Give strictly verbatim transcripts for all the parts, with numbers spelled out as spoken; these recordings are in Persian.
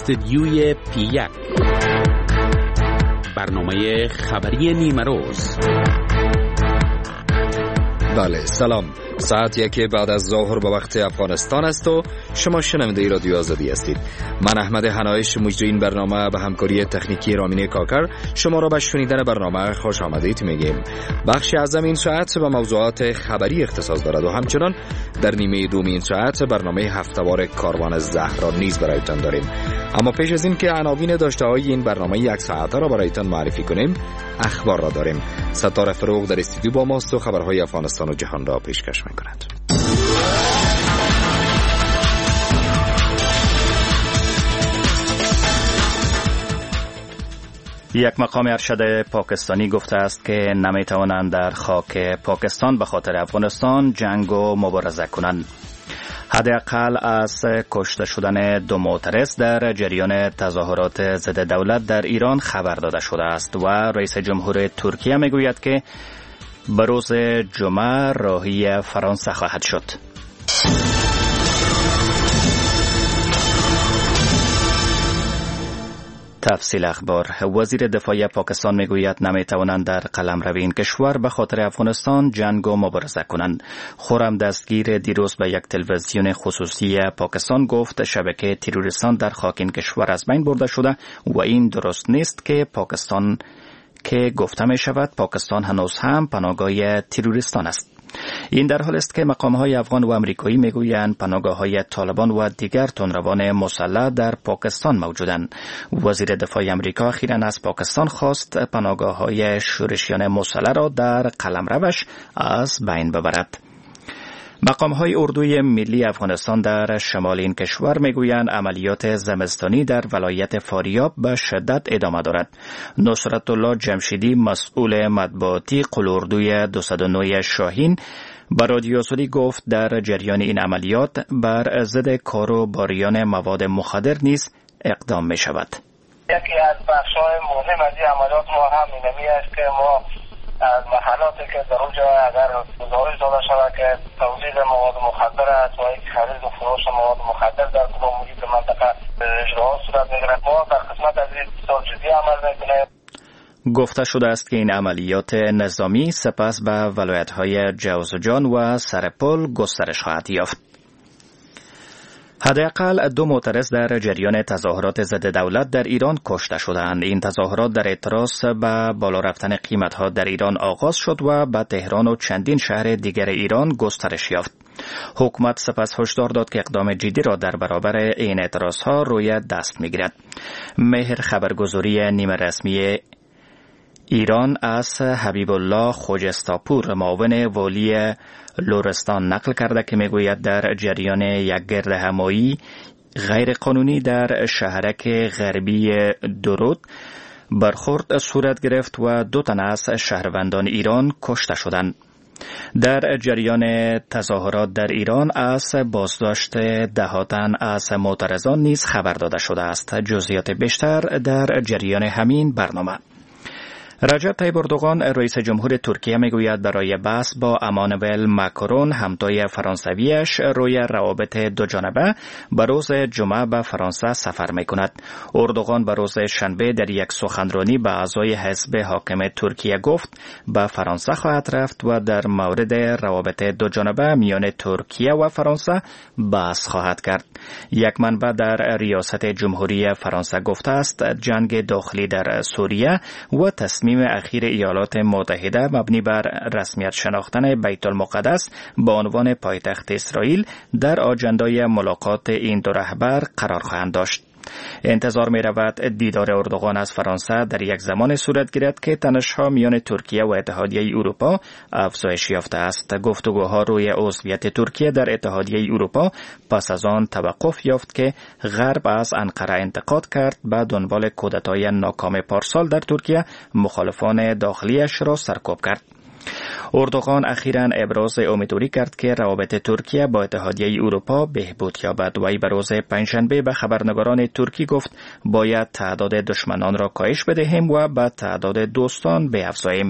استدیوی پی یک، برنامه خبری نیمه روز. بله، سلام. ساعت یکی بعد از ظهر به وقت افغانستان است و شما شنونده رادیو آزادی هستید. من احمد حنایش مجری این برنامه به همکاری تکنیکی رامین کاکر شما را به شنیدن برنامه خوش آمدید میگیم. بخش اعظم این ساعت به موضوعات خبری اختصاص دارد و همچنان در نیمه دوم این ساعت برنامه هفته‌وار کاروان زهرا نیز برایتان داریم. اما پیش از این که عناوین داشته های این برنامه یک ساعته را برایتان معرفی کنیم، اخبار را داریم. ستاره فروغ در استودیو با ماست و خبرهای افغانستان و جهان را پیشکش می‌کند. یک مقام ارشد پاکستانی گفته است که نمیتوانند در خاک پاکستان به خاطر افغانستان جنگ و مبارزه کنند. حداقل از کشته شدن دو معترض در جریان تظاهرات ضد دولت در ایران خبر داده شده است و رئیس جمهور ترکیه میگوید که به روز جمعه راهی فرانسه خواهد شد. تفصیل اخبار. وزیر دفاع پاکستان میگوید نمیتوانند در قلمرو این کشور به خاطر افغانستان جنگ و مبارزه کنند. خرم دستگیر دیروز به یک تلویزیون خصوصی پاکستان گفت شبکه تروریستان در خاک این کشور از بین برده شده و این درست نیست که پاکستان که گفته می شود پاکستان هنوز هم پناهگاه تروریستان است. این در حال است که مقام‌های افغان و امریکایی میگویند پناهگاه‌های طالبان و دیگر تندروان مسلح در پاکستان موجودند. وزیر دفاع امریکا اخیراً از پاکستان خواست پناهگاه‌های شورشیان مسلح را در قلمروش از بین ببرد. مقام‌های اردوی ملی افغانستان در شمال این کشور میگویند عملیات زمستانی در ولایت فاریاب به شدت ادامه دارد. نصرت الله جمشیدی مسئول مطبوعاتی قلاردوی دویست و نه شاهین به رادیو آزادی گفت در جریان این عملیات بر ضد کاروباریان مواد مخدر نیز اقدام می شود. یکی از بخش‌های مهم از این عملیات ما هم اینمی است که ما از محلاتی که در اونجا اگر گزارش داده شود که تولید مواد مخدر است و یک خرید و فروش مواد مخدر در کدام محیط منطقه اجراها صورت می‌گیرد، ما در قسمت از این بسیار جدی عمل می‌کنیم. گفته شده است که این عملیات نظامی سپس به ولایت‌های جوزجان و سرپل گسترش خواهد یافت. حداقل دو معترض در جریان تظاهرات ضد دولت در ایران کشته شدند. این تظاهرات در اعتراض به بالا رفتن قیمت‌ها در ایران آغاز شد و به تهران و چندین شهر دیگر ایران گسترش یافت. حکومت سپس هشدار داد که اقدام جدی را در برابر این اعتراض‌ها روی دست می‌گیرد. مهر خبرگزاری نیمه رسمی ایران از حبیب الله خوجستاپور معاون والی لرستان نقل کرده که میگوید در جریان یک گرد همایی غیر قانونی در شهرک غربی درود برخورد صورت گرفت و دو تن از شهروندان ایران کشته شدند. در جریان تظاهرات در ایران از بازداشت ده تن از معترضان نیز خبر داده شده است. جزئیات بیشتر در جریان همین برنامه. رجب طیب اردوغان رئیس جمهور ترکیه میگوید برای بحث با امانوئل ماکرون همتای فرانسویش روی روابط دو جانبه به روز جمعه به فرانسه سفر میکند. اردوغان به روز شنبه در یک سخنرانی به اعضای حزب حاکم ترکیه گفت به فرانسه خواهد رفت و در مورد روابط دو جانبه میان ترکیه و فرانسه بحث خواهد کرد. یک منبع در ریاست جمهوری فرانسه گفته است جنگ داخلی در سوریه و تصمیم اخیر ایالات متحده مبنی بر رسمیت شناختن بیت المقدس به عنوان پایتخت اسرائیل در آجندای ملاقات این دو رهبر قرار خواهند داشت. انتظار می رود دیدار اردوغان از فرانسه در یک زمان صورت گیرد که تنش‌ها میان ترکیه و اتحادیه اروپا افزایش یافته است. گفتگوها روی عضویت ترکیه در اتحادیه اروپا پس از آن توقف یافت که غرب از انقره انتقاد کرد به دنبال کودتای ناکام پارسال در ترکیه مخالفان داخلیش را سرکوب کرد. اردوغان اخیراً ابراز امیدواری کرد که روابط ترکیه با اتحادیه اروپا بهبود یابد و به روز پنجشنبه به خبرنگاران ترکی گفت باید تعداد دشمنان را کاهش بدهیم و به تعداد دوستان بیفزاییم.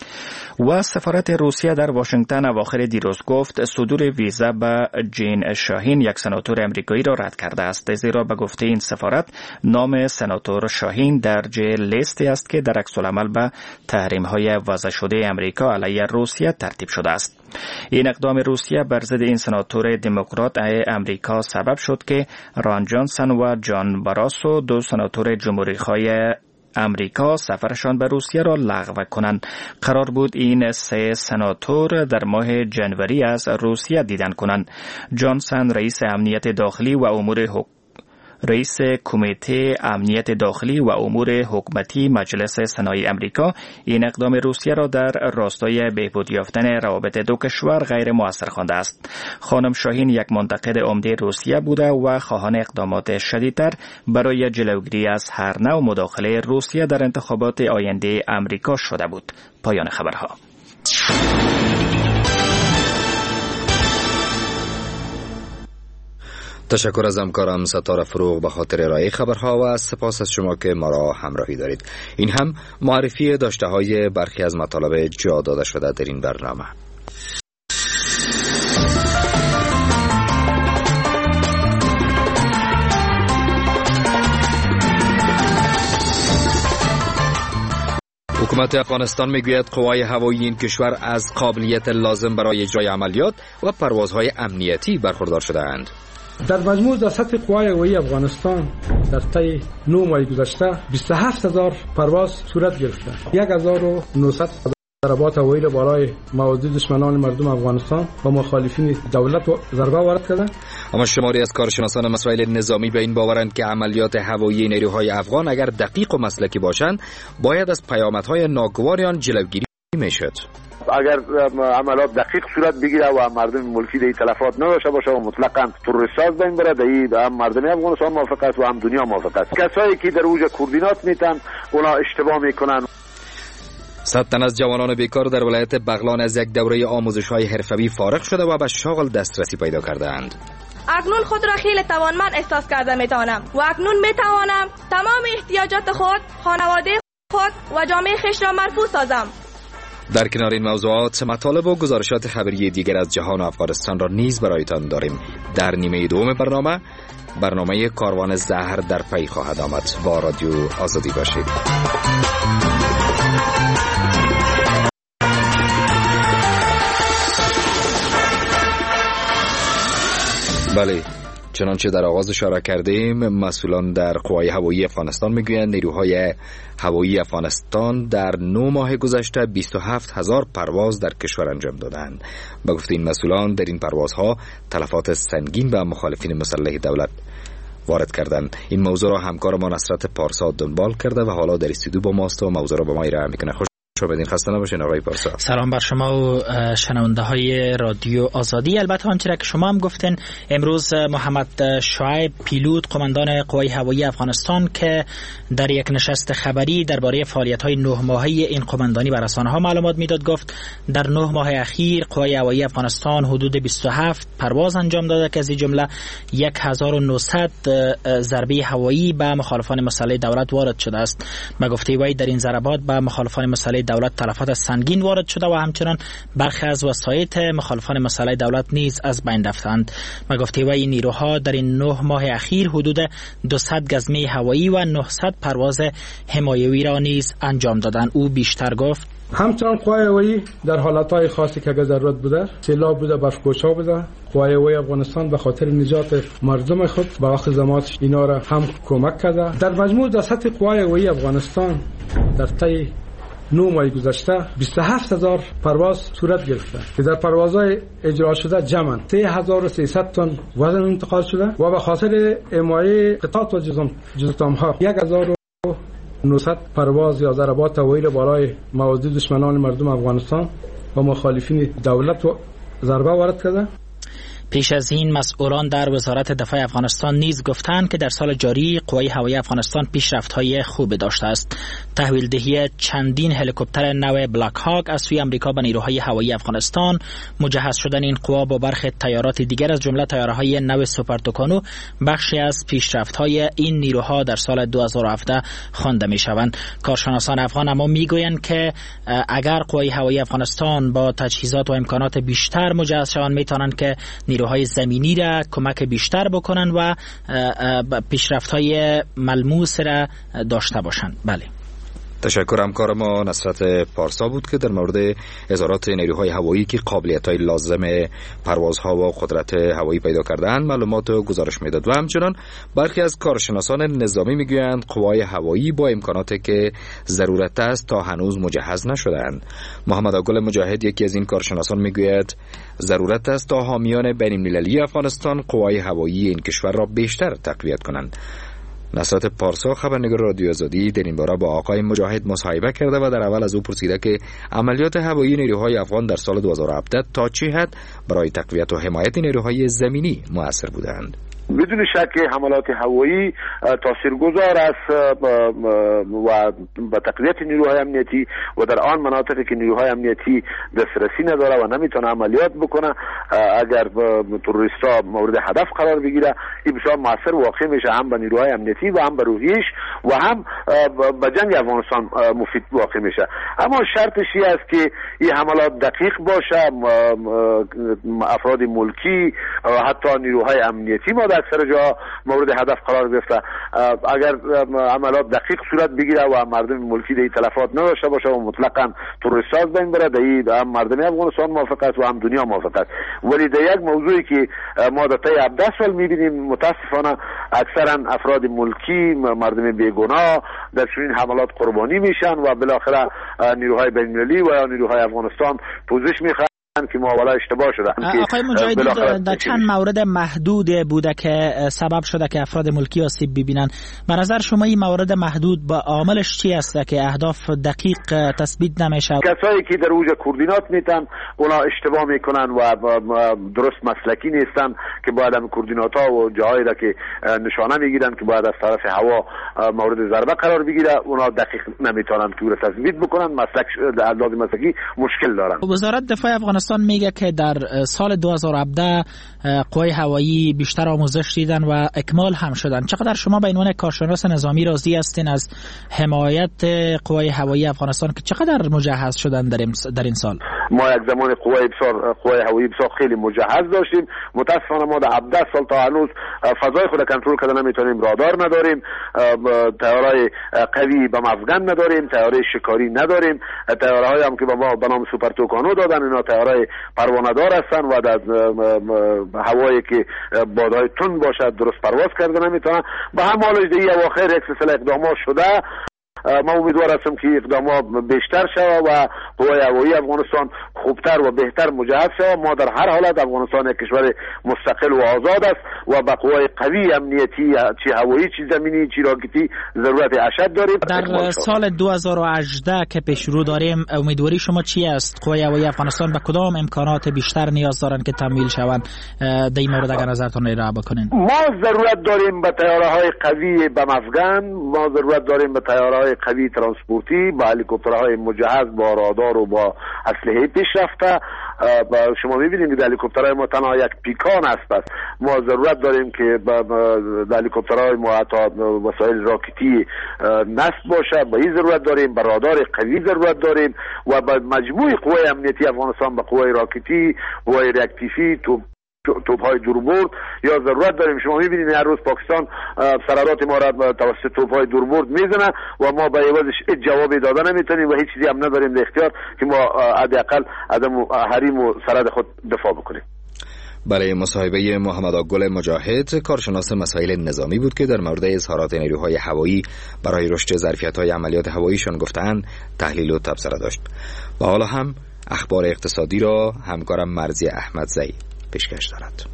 و سفارت روسیه در واشنگتن اواخر دیروز گفت صدور ویزا به جین شاهین، یک سناتور امریکایی را رد کرده است، زیرا به گفته این سفارت نام سناتور شاهین در جه لیستی است که در عکس العمل به تحریم‌های وضع شده امریکا علیه روسیه ترتیب شده است. این اقدام روسیه بر ضد این سناتور دموکرات امریکا سبب شد که ران جانسون و جان براسو، دو سناتور جمهوری‌خواه امریکا، سفرشان به روسیه را لغو کنند. قرار بود این سه سناتور در ماه جنوری از روسیه دیدن کنند. جانسون رئیس امنیت داخلی و امور حکومتی رئیس کمیته امنیت داخلی و امور حکومتی مجلس سنای امریکا این اقدام روسیه را در راستای بهبود یافتن روابط دو کشور غیر مؤثر خوانده است. خانم شاهین یک منتقد عمده روسیه بوده و خواهان اقدامات شدیدتر برای جلوگیری از هر نوع مداخله روسیه در انتخابات آینده امریکا شده بود. پایان خبرها. تشکر از همکارم ستاره فروغ به خاطر ارائه خبرها و سپاس از شما که ما را همراهی دارید. این هم معرفی داشته های برخی از مطالب جا داده شده در این برنامه. حکومت افغانستان میگوید قوای هوایی این کشور از قابلیت لازم برای اجرای عملیات و پروازهای امنیتی برخوردار شده‌اند. در مجموع در سطح قوای هوایی افغانستان در طی نه ماه گذشته بیست و هفت هزار پرواز صورت گرفته. یک هزار و نهصد ضربات هوایی بالای مواضع دشمنان مردم افغانستان و مخالفین دولت ضربه وارد کردند. اما شماری از کارشناسان مسائل نظامی به این باورند که عملیات هوایی نیروهای افغان اگر دقیق و مسلکی باشند باید از پیامدهای ناگوار آن جلوگیری میشد. اگر عملیات دقیق صورت بگیره و مردم ملکی دیگه تلفات نداشته باشه و مطلقاً تروریست ساز بین بره، دیگه هم مردم افغانستان موافق است و هم دنیا موافق است. کسایی که در اوج کوردینات میتن اونا اشتباه میکنن. صد تن از جوانان بیکار در ولایت بغلان از یک دوره آموزش‌های حرفه‌ای فارغ شده و به شغل دسترسی پیدا کرده‌اند. اکنون خود را خیلی توانمند احساس کرده میتوانم و اکنون میتوانم تمام احتیاجات خود، خانواده خود و جامعه خویش را مرفوع سازم. در کنار این موضوعات مطالب و گزارشات خبری دیگر از جهان و افغانستان را نیز برایتان داریم. در نیمه دوم برنامه برنامه کاروان زهر در پی خواهد آمد. با رادیو آزادی باشید. بله، چنانچه در آغاز اشاره کردیم، مسئولان در قوای هوایی افغانستان میگویند نیروهای هوایی افغانستان در نه ماه گذشته بیست و هفت هزار پرواز در کشور انجام دادند. به گفته این مسئولان در این پروازها تلفات سنگین به مخالفین مسلح دولت وارد کردند. این موضوع را همکار ما نصرت پارسا دنبال کرده و حالا در استودیو با ماست و موضوع را با ما ارائه میکنه. خوش بدین، خسته نباشین آقای پارسا. سلام بر شما و شنونده های رادیو آزادی. البته آنچه که شما هم گفتین، امروز محمد شعیب پیلوت قماندان قوای هوایی افغانستان که در یک نشست خبری درباره فعالیت های نه ماهه این قماندانی بر رسانه ها معلومات میداد، گفت در نه ماه اخیر قوای هوایی افغانستان حدود بیست و هفت پرواز انجام داده که از این جمله هزار و نهصد ضربه هوایی به مخالفان مسلح دولت وارد شده است. به گفته وی در این ضربات به مخالفان مسلح دولت تلفات سنگین وارد شده و همچنان برخی از وسایط مخالفان مسلح دولت نیز از بین رفتند. به گفته وی نیروها در این نه ماه اخیر حدود دویست گزمه هوایی و نهصد پرواز حمایوی را نیز انجام دادند. او بیشتر گفت همچنان قوای هوایی در حالتهای خاصی که اگر ضرورت بوده، سیلاب بوده، برفگوش‌ها بوده، قوای هوایی افغانستان به خاطر نجات مردم خود به وقت زمانش اینا را هم کمک کرده. در مجموع در سطح قوای هوایی افغانستان در طی نه ماه گذشته بیست و هفت هزار پرواز صورت گرفته که در پروازهای اجرا شده جمعاً سه هزار و سیصد تن وزن انتقال شده و به خاطر حمایت قطعات و جزئیاتها یک هزار و نهصد پرواز یا ضربات هوایی بالای مواضع دشمنان مردم افغانستان و مخالفین دولت ضربه وارد کرده. پیش از این مسئولان در وزارت دفاع افغانستان نیز گفتند که در سال جاری قوای هوایی افغانستان پیشرفت‌های خوب داشته است. تحویل دهی چندین هلیکوپتر نو بلاک هاک از سوی آمریکا به نیروهای هوایی افغانستان، مجهز شدن این قوا با برخی تیارات دیگر از جمله تیاره‌های نو سوپر توکانو بخشی از پیشرفت‌های این نیروها در سال دو هزار و هفده خوانده می‌شوند. کارشناسان افغان اما می‌گویند که اگر قوای هوایی افغانستان با تجهیزات و امکانات بیشتر مجهز شوند، می‌توانند که نیروهای زمینی را کمک بیشتر بکنند و پیشرفت‌های ملموس را داشته باشند. بله. تشکر. همکار ما نصرت پارسا بود که در مورد اظهارات نیروهای هوایی که قابلیت‌های لازم پروازها و قدرت هوایی پیدا کرده‌اند معلومات و گزارش میداد. و همچنان برخی از کارشناسان نظامی میگویند قوای هوایی با امکاناتی که ضرورت است تا هنوز مجهز نشده‌اند. محمد آگل مجاهد یکی از این کارشناسان میگوید ضرورت است تا حامیان بین‌المللی افغانستان قوای هوایی این کشور را بیشتر تقویت کنند. نصرت پارسا خبرنگار رادیو آزادی در این باره با آقای مجاهد مصاحبه کرده و در اول از او پرسیده که عملیات هوایی نیروهای افغان در سال دو هزار و هفده تا چه حد برای تقویت و حمایت نیروهای زمینی مؤثر بودند. بدون شک حملات هوایی تاثیرگذار است و با تقویت نیروهای امنیتی و در آن مناطقی که نیروهای امنیتی دسترسی نداره و نمیتونه عملیات بکنه، اگر تروریستا مورد هدف قرار بگیره، این بسیار موثر واقع میشه هم به نیروهای امنیتی و هم به روحیش و هم به جنگ افغانستان مفید واقع میشه. اما شرطش این است که این حملات دقیق باشه، افراد ملکی و حتی نیروهای امنیتی ما اکثر جا مورد هدف قرار گرفته. اگر عملیات دقیق صورت بگیره و مردم ملکی دیگه تلفات نداشته باشه و مطلقاً تروریست از بین بره، دیگه هم مردم افغانستان موافق است و هم دنیا موافق است. ولی در یک موضوعی که ما در طی هفده سال میبینیم متاسفانه اکثرا افراد ملکی، مردم بیگناه در چنین حملات قربانی میشن و بالاخره نیروهای بین‌المللی و یا نیروهای افغانستان پوزش میخوان که ما والا اشتباه شده. آقای مجاهدی در چند مورد محدود بوده که سبب شده که افراد ملکی آسیب ببینن. به نظر شما این مورد محدود با عاملش چی است که اهداف دقیق تثبیت نمیشه؟ کسایی که در اوج کوردینات میتن اونا اشتباه میکنن و درست مسلکی نیستن که باید هم کوردینات ها و جاهایی را که نشانه میگیرن که باید از طرف هوا مورد ضربه قرار بگیره، اونا دقیق نمیتونن که رو تثبیت بکنن. مسلک لازم مسلکی مشکل دارن. وزارت دفاع افغانستان میگه که در سال دو هزار و هفده قوای هوایی بیشتر آموزش دیدن و اکمال هم شدن. چقدر شما به عنوان کارشناس نظامی راضی هستین از حمایت قوای هوایی افغانستان که چقدر مجهز شدن در در این سال؟ ما یک زمان قوای بسیار قوای هوایی بسیار خیلی مجهز داشتیم. متاسفانه ما در هفده سال تا هنوز فضای خود کنترل کردن نمیتونیم، رادار نداریم، طیارهای قوی به افغان نداریم، طیاره شکاری نداریم، طیارهایی هم که به ما به نام سوپر توکانو دادن، اینا طیارهای پروانه دار هستن و در هوایی که بادهای تند باشد درست پرواز کرده نمیتونن. به هم حالش دیگه اواخر یک سلسله اقدامات شده. ما امیدوار هستم که اقدامات بیشتر شود و قوای هوایی افغانستان خوبتر و بهتر مجهز شود. ما در هر حالت افغانستان یک کشور مستقل و آزاد است و با قوای قوی امنیتی چی هوایی چی زمینی چی راکتی ضرورت اشد داریم. در سال دو هزار و هجده که پیش رو داریم، امیدواری شما چی است؟ قوای هوایی افغانستان به کدام امکانات بیشتر نیاز دارن که تمویل شوند؟ در این مورد اگر نظرتون ارائه بکنین. ما ضرورت داریم به طیاره‌های قوی بم افغان، ما ضرورت داریم به طیاره‌های قوی ترانسپورتی، با هلیکوپترهای مجهز با رادار و با اسلحه پیشرفته. شما می‌بینید که هلیکوپترهای ما تنها یک پیکان است. ما ضرورت داریم که با هلیکوپترهای ما حتی وسایل راکتی نصب باشه. با این ضرورت داریم، به رادار قوی ضرورت داریم و با مجموع قوای امنیتی افغانستان به قوای راکتی، قوای ریاکتیفی، توپ توپ‌های دوربرد یا ضرورت داریم. شما می‌بینید هر روز پاکستان سرادات ما را توسط توپ‌های دوربرد میزنه و ما به عوضش هیچ جوابی دادن نمیتونیم و هیچ چیزی هم نداریم در اختیار که ما حداقل از حریم و سرحد خود دفاع بکنیم. برای مصاحبه محمد آگل مجاهد، کارشناس مسائل نظامی بود که در مورد اظهارات نیروهای هوایی برای رشد ظرفیت‌های عملیات هواییشان گفتند تحلیل و تبصره داشت. و حالا هم اخبار اقتصادی را همکارم مرزی احمدزئی پیشکش دارد.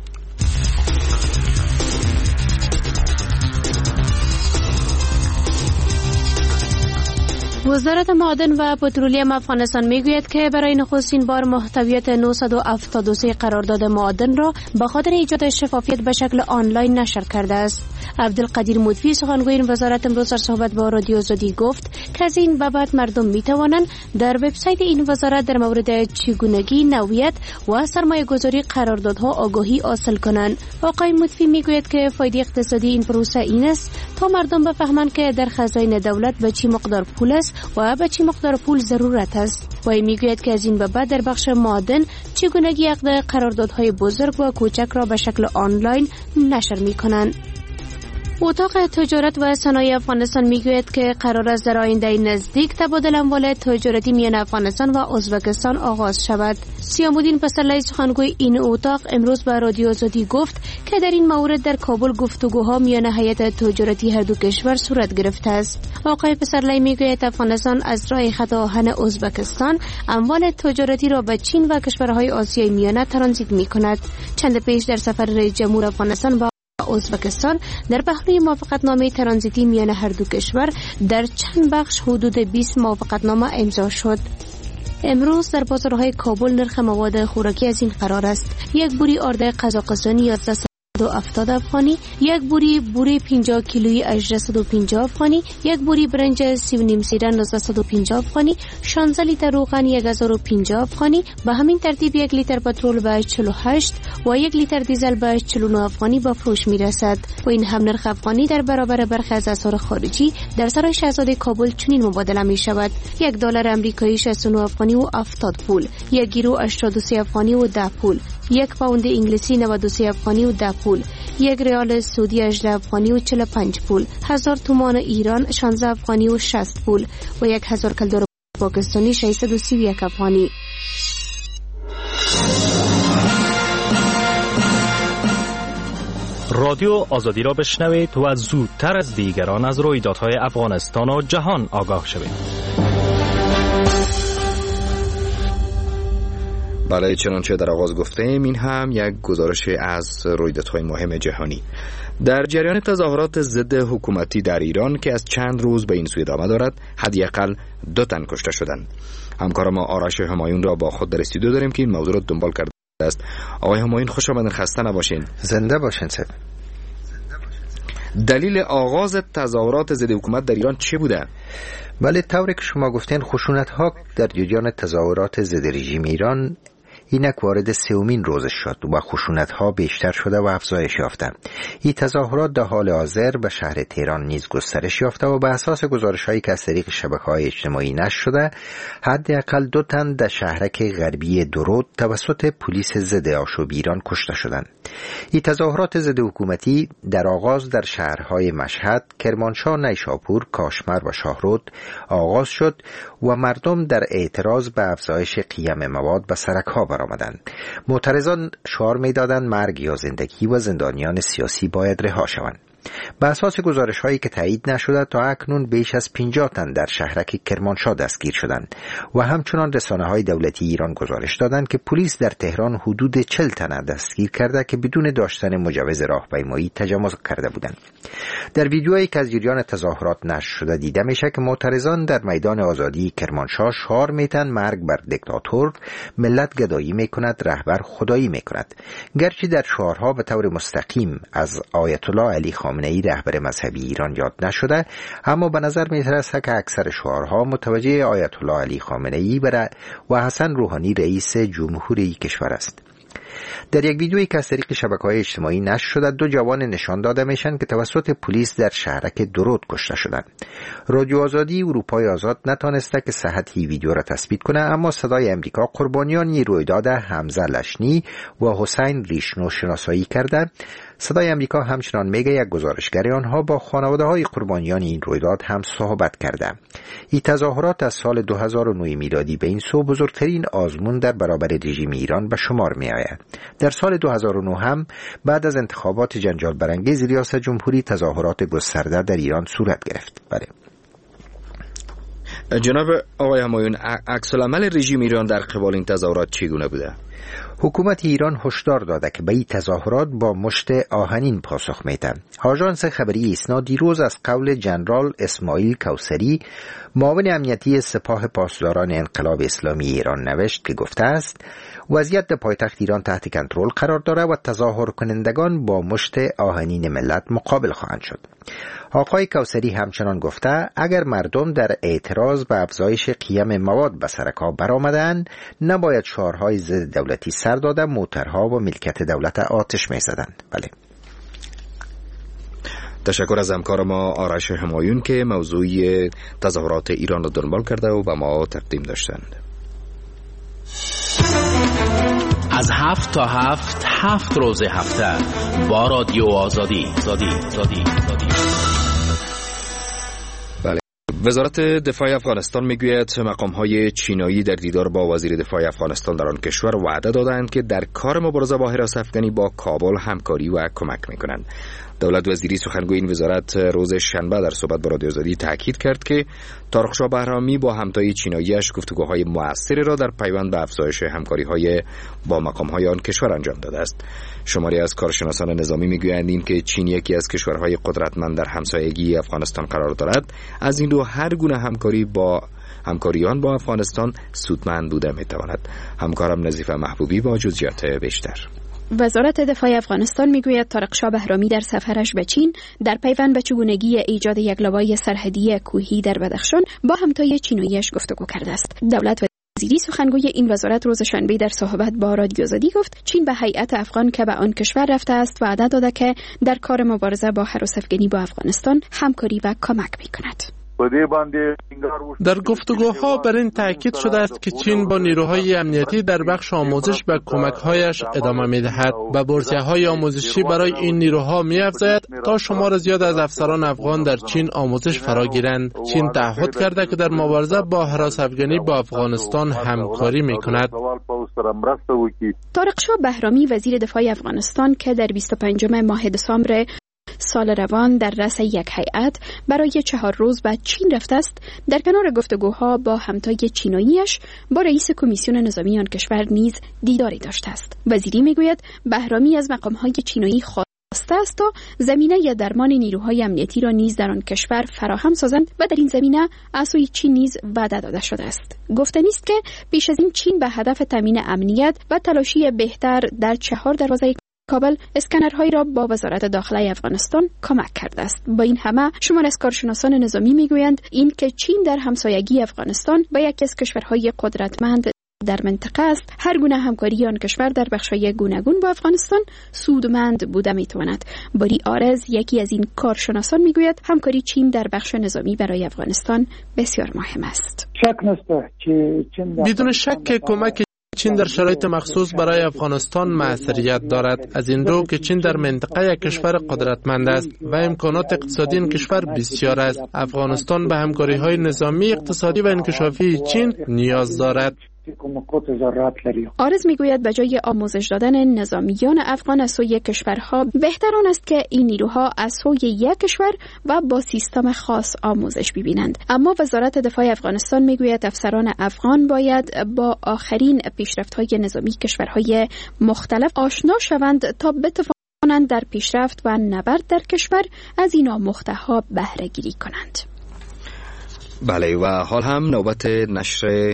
وزارت معادن و پترولیم افغانستان میگوید که برای نخستین بار محتویات نهصد و هفتاد و سه قرارداد معادن را به خاطر ایجاد شفافیت به شکل آنلاین نشر کرده است. عبدالقدیر مطفی سخنگوی این وزارت امروز در صحبت با رادیو آزادی گفت که از این به بعد مردم می توانند در وبسایت این وزارت در مورد چگونگی، نوعیت و سرمایه گذاری قراردادها آگاهی حاصل کنند. آقای مطفی میگوید که فایده اقتصادی این پروسه این است تا مردم بفهمند که در خزانه دولت به چی مقدار پول است و به چی مقدار پول ضرورت است. و میگوید که از این به بعد در بخش معادن چگونگی عقد قراردادهای بزرگ و کوچک را به شکل آنلاین نشر میکنند. اتاق تجارت و صنایع افغانستان میگوید که قرار است در آینده نزدیک تبادل اموال تجارتی میان افغانستان و ازبکستان آغاز شود. سیامالدین پسرلی سخنگوی این اتاق امروز به رادیو آزادی گفت که در این مورد در کابل گفتگوها میان هیئت تجارتی هر دو کشور صورت گرفته است. آقای پسرلی میگوید افغانستان از راه خط آهن ازبکستان اموال تجارتی را به چین و کشورهای آسیای میانه ترانزیت میکند. چند پیش در سفر رئیس جمهور افغانستان با ازبکستان در پهلوی موافقتنامه ترانزیتی میان هر دو کشور در چند بخش حدود بیست موافقتنامه امضا شد. امروز در بازارهای کابل نرخ مواد خوراکی از این قرار است: یک بوری آرد قزاقستانی یازده و هفتاد افغانی، یک بوری بوری پنجاه کیلویی هجده و پنجاه افغانی، یک بوری برنج سی و نیم سیره نوزده و پنجاه افغانی، شانزده لیتر روغن یک هزار و پنجاه افغانی. به همین ترتیب یک لیتر پترول به چهل و هشت و یک لیتر دیزل به چهل و نه افغانی به فروش میرسد. و این هم نرخ افغانی در برابر برخی از اسعار خارجی در سرای شاهزاده کابل چنین مبادله می شود: یک دلار آمریکایی شصت و نه افغانی و هفتاد پول، یک یورو هشتاد و سه افغانی و ده پول، یک پوند انگلیسی نود و سه افغانی و ده پول، یک ریال سعودی هجده افغانی و چهل و پنج پول، هزار تومان ایران شانزده افغانی و شصت پول و یک هزار کلدار پاکستانی ششصد و سی و یک افغانی. رادیو آزادی را بشنوید و زودتر از دیگران از رویدادهای افغانستان و جهان آگاه شوید. بله، چنانچه در آغاز گفتیم این هم یک گزارش از رویدادهای مهم جهانی. در جریان تظاهرات ضد حکومتی در ایران که از چند روز به این سوی ادامه دارد، حداقل دو تن کشته شدند. همکار ما آرش همایون را با خود در استودیو داریم که این موضوع را دنبال کرده است. آقای همایون خوش آمدین، خسته نباشین. زنده باشین صاحب. دلیل آغاز تظاهرات ضد حکومت در ایران چه بوده؟ بله، طوری که شما گفتین خشونت ها در جریان تظاهرات ضد رژیم ایران اینک وارد سومین روزش شد و خشونت ها بیشتر شده و افزایش یافته. این تظاهرات در حال حاضر به شهر تهران نیز گسترش یافته و به اساس گزارش هایی که از طریق شبکه‌های اجتماعی نشر شده، حداقل دو تن در شهرک غربی درود توسط پلیس ضد آشوب ایران کشته شدند. این تظاهرات ضد حکومتی در آغاز در شهرهای مشهد، کرمانشاه، نیشابور، کاشمر و شاهرود آغاز شد و مردم در اعتراض به افزایش قیم مواد به سرک‌ها برآمدند. معترضان شعار می‌دادند مرگ یا زندگی و زندانیان سیاسی باید رها شوند. به اساس گزارش هایی که تایید نشده تا اکنون بیش از پنجاه تن در شهرک کرمانشاه دستگیر شدند و همچنان رسانه های دولتی ایران گزارش دادند که پلیس در تهران حدود چهل تن دستگیر کرده که بدون داشتن مجوز راهپیمایی تجاوز کرده بودند. در ویدیویی که از جریان تظاهرات نشر شده دیده میشه که معترضان در میدان آزادی کرمانشاه شعار میتن مرگ بر دیکتاتور، ملت گدایی میکند، رهبر خدایی میکند. گرچه در شعارها به طور مستقیم از آیت الله علی خامنه‌ای رهبر مذهبی ایران یاد نشده، اما به نظر می‌رسد که اکثر شعارها متوجه آیت الله علی خامنه‌ای و حسن روحانی رئیس جمهوری کشور است. در یک ویدیویی که از طریق شبکه‌های اجتماعی نشر شده، دو جوان نشان داده میشن که توسط پلیس در شهرک درود کشته شدند. رادیو آزادی اروپای آزاد نتونسته که صحت این ویدیو را تثبیت کنه، اما صدای امریکا قربانیان این رویداد حمزه لشنی و حسین ریشنو شناسایی کرده. صدای امریکا همچنان میگه یک گزارشگر آنها با خانواده‌های قربانیان این رویداد هم صحبت کرده. این تظاهرات از سال دو هزار و نه میلادی به این سو بزرگترین آزمون در برابر رژیم ایران به شمار می آید. در سال دو هزار و نه هم بعد از انتخابات جنجال برانگیز ریاست جمهوری تظاهرات گسترده در ایران صورت گرفت. بله. جناب آقای همایون، عکس العمل رژیم ایران در قبال این تظاهرات چگونه بوده؟ حکومت ایران هشدار داده که به این تظاهرات با مشت آهنین پاسخ میده. آژانس خبری ایسنا دیروز از قول جنرال اسماعیل کوثری، معاون امنیتی سپاه پاسداران انقلاب اسلامی ایران نوشت که گفته است وضعیت در پایتخت ایران تحت کنترل قرار داره و تظاهر کنندگان با مشت آهنین ملت مقابل خواهند شد. آقای کوثری همچنان گفته اگر مردم در اعتراض به افزایش قیم مواد به سر کار برآمدند، نباید شعارهای ضد دولتی سر داده موترها و ملکیت دولت آتش می‌زدند. بله. تشکر از همکار ما آرش همایون که موضوع تظاهرات ایران را دنبال کرده و به ما تقدیم داشتند. از هفت تا هفت هفت روز هفته با رادیو آزادی. آزادی. آزادی. آزادی. بله. وزارت دفاع افغانستان میگوید مقام‌های چینایی در دیدار با وزیر دفاع افغانستان در آن کشور وعده دادند که در کار مبارزه با حراس افغانی با کابل همکاری و کمک میکنند. دولت وزیری سخنگوی این وزارت روز شنبه در صحبت با رادیو آزادی تاکید کرد که طارق شاه بهرامی با همتای چینایی‌اش گفتگوهای مؤثری را در پیوند به افزایش همکاری‌های با مقام‌های آن کشور انجام داده است. شماری از کارشناسان نظامی می‌گویند این که چین یکی از کشورهای قدرتمند در همسایگی افغانستان قرار دارد، از این رو هر گونه همکاری با همکاریان با افغانستان سودمند بوده می‌تواند. همکارم نظیفه محبوبی با جزئیات بیشتر. وزارت دفاع افغانستان میگوید طارق شاه بهرامی در سفرش به چین در پیوند به چگونگی ایجاد یک لوای سرحدی کوهی در بدخشان با همتای چیناییش گفتگو کرده است. دولت وزیری سخنگوی این وزارت روز شنبه در صحبت با رادیو آزادی گفت چین به هیئت افغان که به آن کشور رفته است وعده داده که در کار مبارزه با هراس افغانی با افغانستان همکاری و کمک میکند. در گفتگوها بر این تاکید شده است که چین با نیروهای امنیتی در بخش آموزش و کمک‌هایش ادامه می‌دهد و بورسیه‌های آموزشی برای این نیروها می‌افزاید تا شمار زیاد از افسران افغان در چین آموزش فرا گیرند. چین تعهد کرده که در مبارزه با هراس افغانی با افغانستان همکاری می‌کند. طارق شاه بهرامی وزیر دفاع افغانستان که در بیست و پنجم ماه دسامبر سال روان در رأس یک هیئت برای چهار روز به چین رفته است، در کنار گفتگوها با همتای چیناییش با رئیس کمیسیون نظامی آن کشور نیز دیداری داشته است. وزیری میگوید بهرامی از مقام‌های چینایی خواسته است تا زمینه یا درمان نیروهای امنیتی را نیز در آن کشور فراهم سازند و در این زمینه از سوی چین نیز وعده داده شده است. گفتنی است که پیش از این چین به هدف تامین امنیت و تلاشی بهتر در چهار دروازه کابل اسکنرهایی را با وزارت داخله افغانستان کمک کرده است. با این همه شمار از کارشناسان نظامی میگویند این که چین در همسایگی افغانستان با یکی از کشورهای قدرتمند در منطقه است، هر گونه همکاری آن کشور در بخش‌های گوناگون با افغانستان سودمند بوده میتواند. باری آرز یکی از این کارشناسان میگوید همکاری چین در بخش نظامی برای افغانستان بسیار مهم است. بدون شک که کمک چین در شرایط مخصوص برای افغانستان موثریت دارد، از این رو که چین در منطقه یک کشور قدرتمند است و امکانات اقتصادی این کشور بسیار است. افغانستان به همکاری‌های نظامی، اقتصادی و انکشافی چین نیاز دارد. آرز میگوید به جای آموزش دادن نظامیان افغان از سوی کشورها، بهتر آن است که این نیروها از سوی یک کشور و با سیستم خاص آموزش ببینند. اما وزارت دفاع افغانستان میگوید افسران افغان باید با آخرین پیشرفت‌های نظامی کشورهای مختلف آشنا شوند تا بتوانند در پیشرفت و نبرد در کشور از این آموخته‌ها بهره گیری کنند. بله، و حال هم نوبت نشر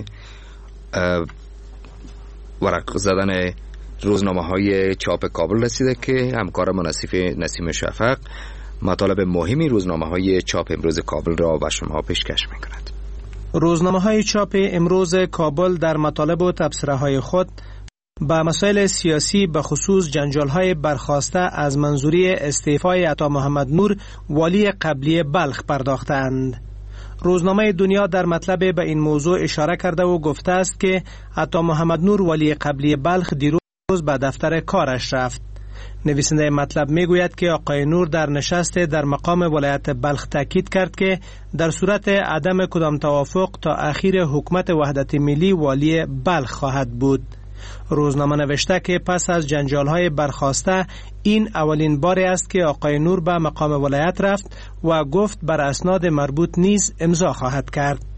ورق زدن روزنامه های چاپ کابل رسیده که همکار منصف نسیم شفق مطالب مهمی روزنامه های چاپ امروز کابل را به شما پیشکش می کند. روزنامه های چاپ امروز کابل در مطالب و تبصره های خود به مسائل سیاسی به خصوص جنجال های برخاسته از منظوری استعفای عطا محمد نور والی قبلی بلخ پرداختند. روزنامه دنیا در مطلب به این موضوع اشاره کرده و گفته است که عطا محمد نور ولی قبلی بلخ دیروز به دفتر کارش رفت. نویسنده مطلب میگوید که آقای نور در نشست در مقام ولایت بلخ تاکید کرد که در صورت عدم کدام توافق تا اخیر حکومت وحدت ملی والی بلخ خواهد بود. روزنامه نوشته که پس از جنجال‌های برخاسته این اولین باری است که آقای نور به مقام ولایت رفت و گفت بر اسناد مربوط نیز امضا خواهد کرد.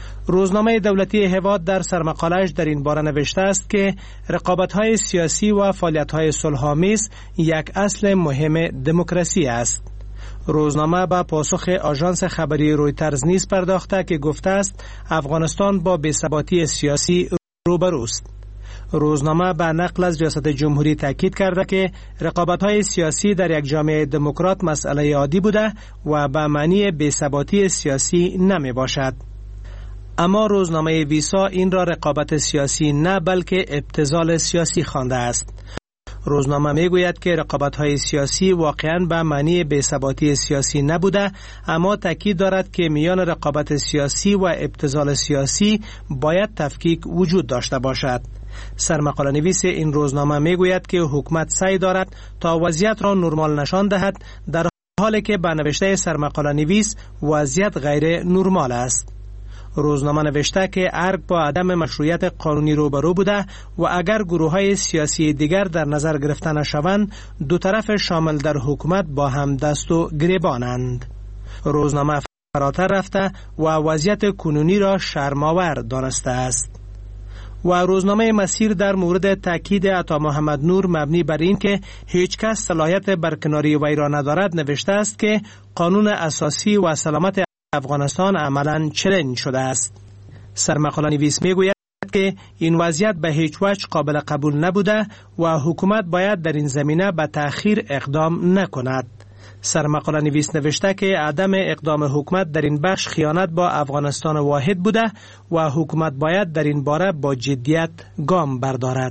روزنامه دولتی هواد در سرمقاله‌اش در این باره نوشته است که رقابت‌های سیاسی و فعالیت‌های صلح‌آمیز یک اصل مهم دموکراسی است. روزنامه به پاسخ آژانس خبری رویترز نیز پرداخته که گفته است افغانستان با بی‌ثباتی سیاسی روبروست. روزنامه به نقل از ریاست جمهوری تاکید کرده که رقابت‌های سیاسی در یک جامعه دموکرات مسئله عادی بوده و به معنی بی‌ثباتی سیاسی نمی باشد. اما روزنامه ویسا این را رقابت سیاسی نه بلکه ابتذال سیاسی خوانده است. روزنامه میگوید که رقابت‌های سیاسی واقعاً به معنی بی‌ثباتی سیاسی نبوده، اما تاکید دارد که میان رقابت سیاسی و ابتذال سیاسی باید تفکیک وجود داشته باشد. سرمقاله نویس این روزنامه میگوید که حکومت سعی دارد تا وضعیت را نرمال نشان دهد، در حالی که به نوشته سرمقاله نویس وضعیت غیر نرمال است. روزنامه نوشته که ارگ با عدم مشروعیت قانونی روبرو بوده و اگر گروه‌های سیاسی دیگر در نظر گرفته نشوند، دو طرف شامل در حکومت با هم دست و گریبانند. روزنامه فراتر رفته و وضعیت کنونی را شرم‌آور دانسته است. و روزنامه مسیر در مورد تاکید عطا محمد نور مبنی بر این که هیچ کس صلاحیت برکناری وی را ندارد نوشته است که قانون اساسی و سلامت افغانستان عملاً چلنج شده است. سرمقاله نویس میگوید که این وضعیت به هیچ وجه قابل قبول نبوده و حکومت باید در این زمینه به تأخیر اقدام نکند. سرمقاله نویس نوشته که عدم اقدام حکومت در این بخش خیانت با افغانستان واحد بوده و حکومت باید در این باره با جدیت گام بردارد.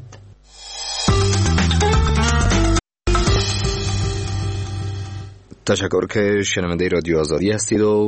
تشکر که شنونده رادیو آزادی هستید و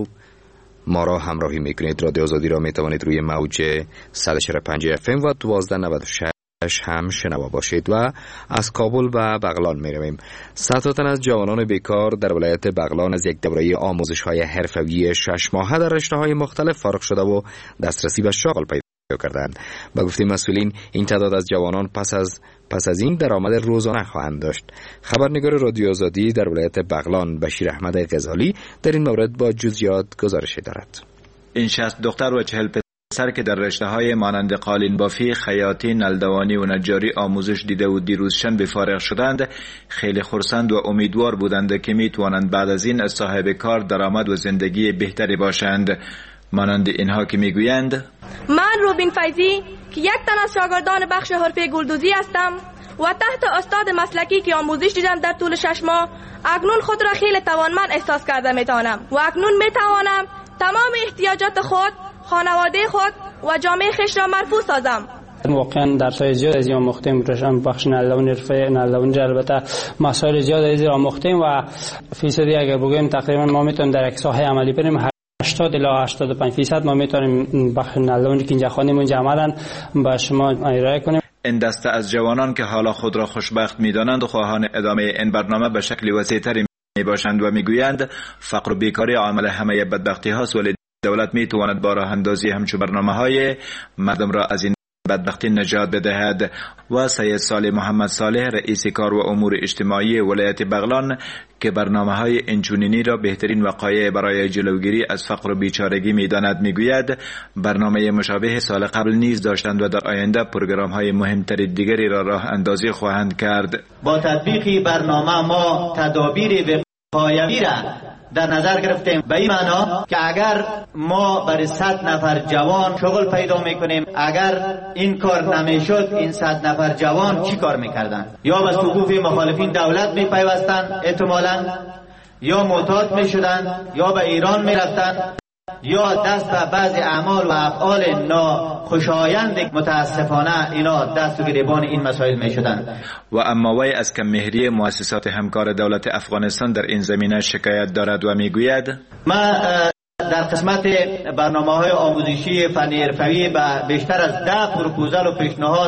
ما را همراهی میکنید. رادیو آزادی را میتوانید روی موج صد و چهل و پنج اف ام و دوازده نود و شش هم شنوا باشید. و از کابل و بغلان میرویم. صدها تن از جوانان بیکار در ولایت بغلان از یک دوره آموزش های حرفه‌ای شش ماهه در رشته های مختلف فارغ شده و دسترسی به شغل پیدا کردند. با گفته مسئولین این تعداد از جوانان پس از پس از این درآمد روزانه خواهند داشت. خبرنگار رادیو آزادی در ولایت بغلان بشیر احمد غزالی در این مورد با جزئیات گزارشی دارد. این شصت دختر و چهل پسر که در رشته های مانند قالین بافی، خیاطی، نلدوانی و نجاری آموزش دیده و دیروز شنبه فارغ شدند، خیلی خرسند و امیدوار بودند که می توانند بعد از این از صاحب کار درآمد و زندگی بهتری باشند. مانند اینها که میگویند: من روبین فیضی که یک تن از شاگردان بخش حرفه گلدوزی هستم و تحت استاد مسلکی که آموزش دیدم در طول شش ماه، اکنون خود را خیلی توانمند احساس کرده میتوانم و اکنون میتوانم تمام احتیاجات خود، خانواده خود و جامعه خیش را مرفوع سازم. واقعا درسای زیاد از آموختیم، رشم بخش نلدوانی حرفه نلدوانی البته مسائل زیاد از آموختیم و فیصدی اگر بگویم تقریبا ما میتونیم در یک ساحه عملی بریم هشتاد الی هشتاد و پنج درصد ما میتونیم بخش نلدوانی که اینجا خوانیم اونجا عملاً با شما ارائه کنیم. این دسته از جوانان که حالا خود را خوشبخت می‌دانند و خواهان ادامه این برنامه به شکل وسیع‌تری میباشند و میگویند فقر و بیکاری عامل همه بدبختی هاست، ولی دولت میتواند با راه اندازی همچون برنامه‌های مردم را از این بدبختی نجات بدهد. و سید صالح محمد صالح رئیس کار و امور اجتماعی ولایت بغلان که برنامه‌های اینچنینی را بهترین وقایع برای جلوگیری از فقر و بیچارگی می‌داند میگوید برنامه مشابه سال قبل نیز داشتند و در آینده پروگرام‌های مهمتر دیگری را راه اندازی خواهند کرد. با تطبیق برنامه ما تدابیر وقایوی را در نظر گرفتیم، به این معنا که اگر ما برای صد نفر جوان شغل پیدا میکنیم، اگر این کار نمیشد این صد نفر جوان چی کار میکردن؟ یا به صفوف مخالفین دولت میپیوستند احتمالاً، یا معتاد میشدند، یا به ایران میرفتند، یا دست به بعض اعمال و افعال ناخوشایند متاسفانه اینا دست و گریبان این مسائل می شدند. و اما وی از کم مهری مؤسسات همکار دولت افغانستان در این زمینه شکایت دارد و می گوید: ما در قسمت برنامه های آموزشی فنی حرفه‌ای به بیشتر از ده پروپوزال و پیشنهاد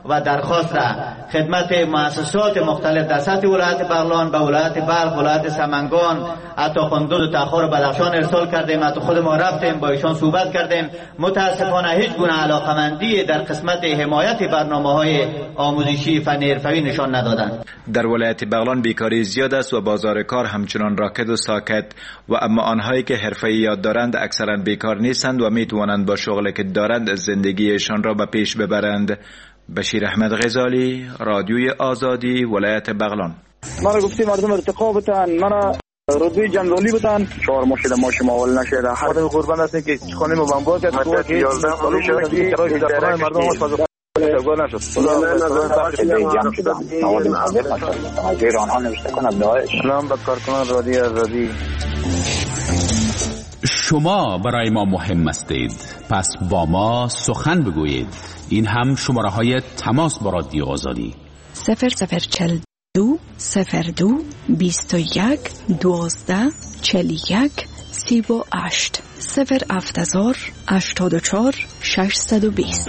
و درخواست را خدمت مؤسسات مختلف در سطح ولایت بغلان به ولایت بلخ، ولایت سمنگان، حتی قندوز و تخار و بدخشان ارسال کردیم. حتی خود ما رفتیم با ایشان صحبت کردیم. متاسفانه هیچ گونه علاقمندی در قسمت حمایت برنامه‌های آموزشی فنی حرفه‌ای نشان ندادند. در ولایت بغلان بیکاری زیاد است و بازار کار همچنان راکد و ساکت و اما آنهایی که حرفه‌ایات دارند اکثرا بیکار نیستند و میتوانند با شغلی که دارند زندگیشان را به پیش ببرند. بشیر احمد غزالی، رادیوی آزادی، ولایت بغلان. من گفتی مردم ارتقا بتن، من رتبه جنرالی بتن، چهار ماه شده ما شما اول نشده. هر دم قربان هستیم که خانه ما بمبار کرد که یازده سال شده که مردم ما فاز گل نشد. سلام به کارکنان رادیو آزادی. شما برای ما مهم هستید، پس با ما سخن بگویید. این هم شماره های تماس با رادیو آزادی: صفر صفر چل دو صفر دو بیست و یک دوازده چل یک سی و هشت صفر هفتزار هشتاد و چهار ششصد و بیست.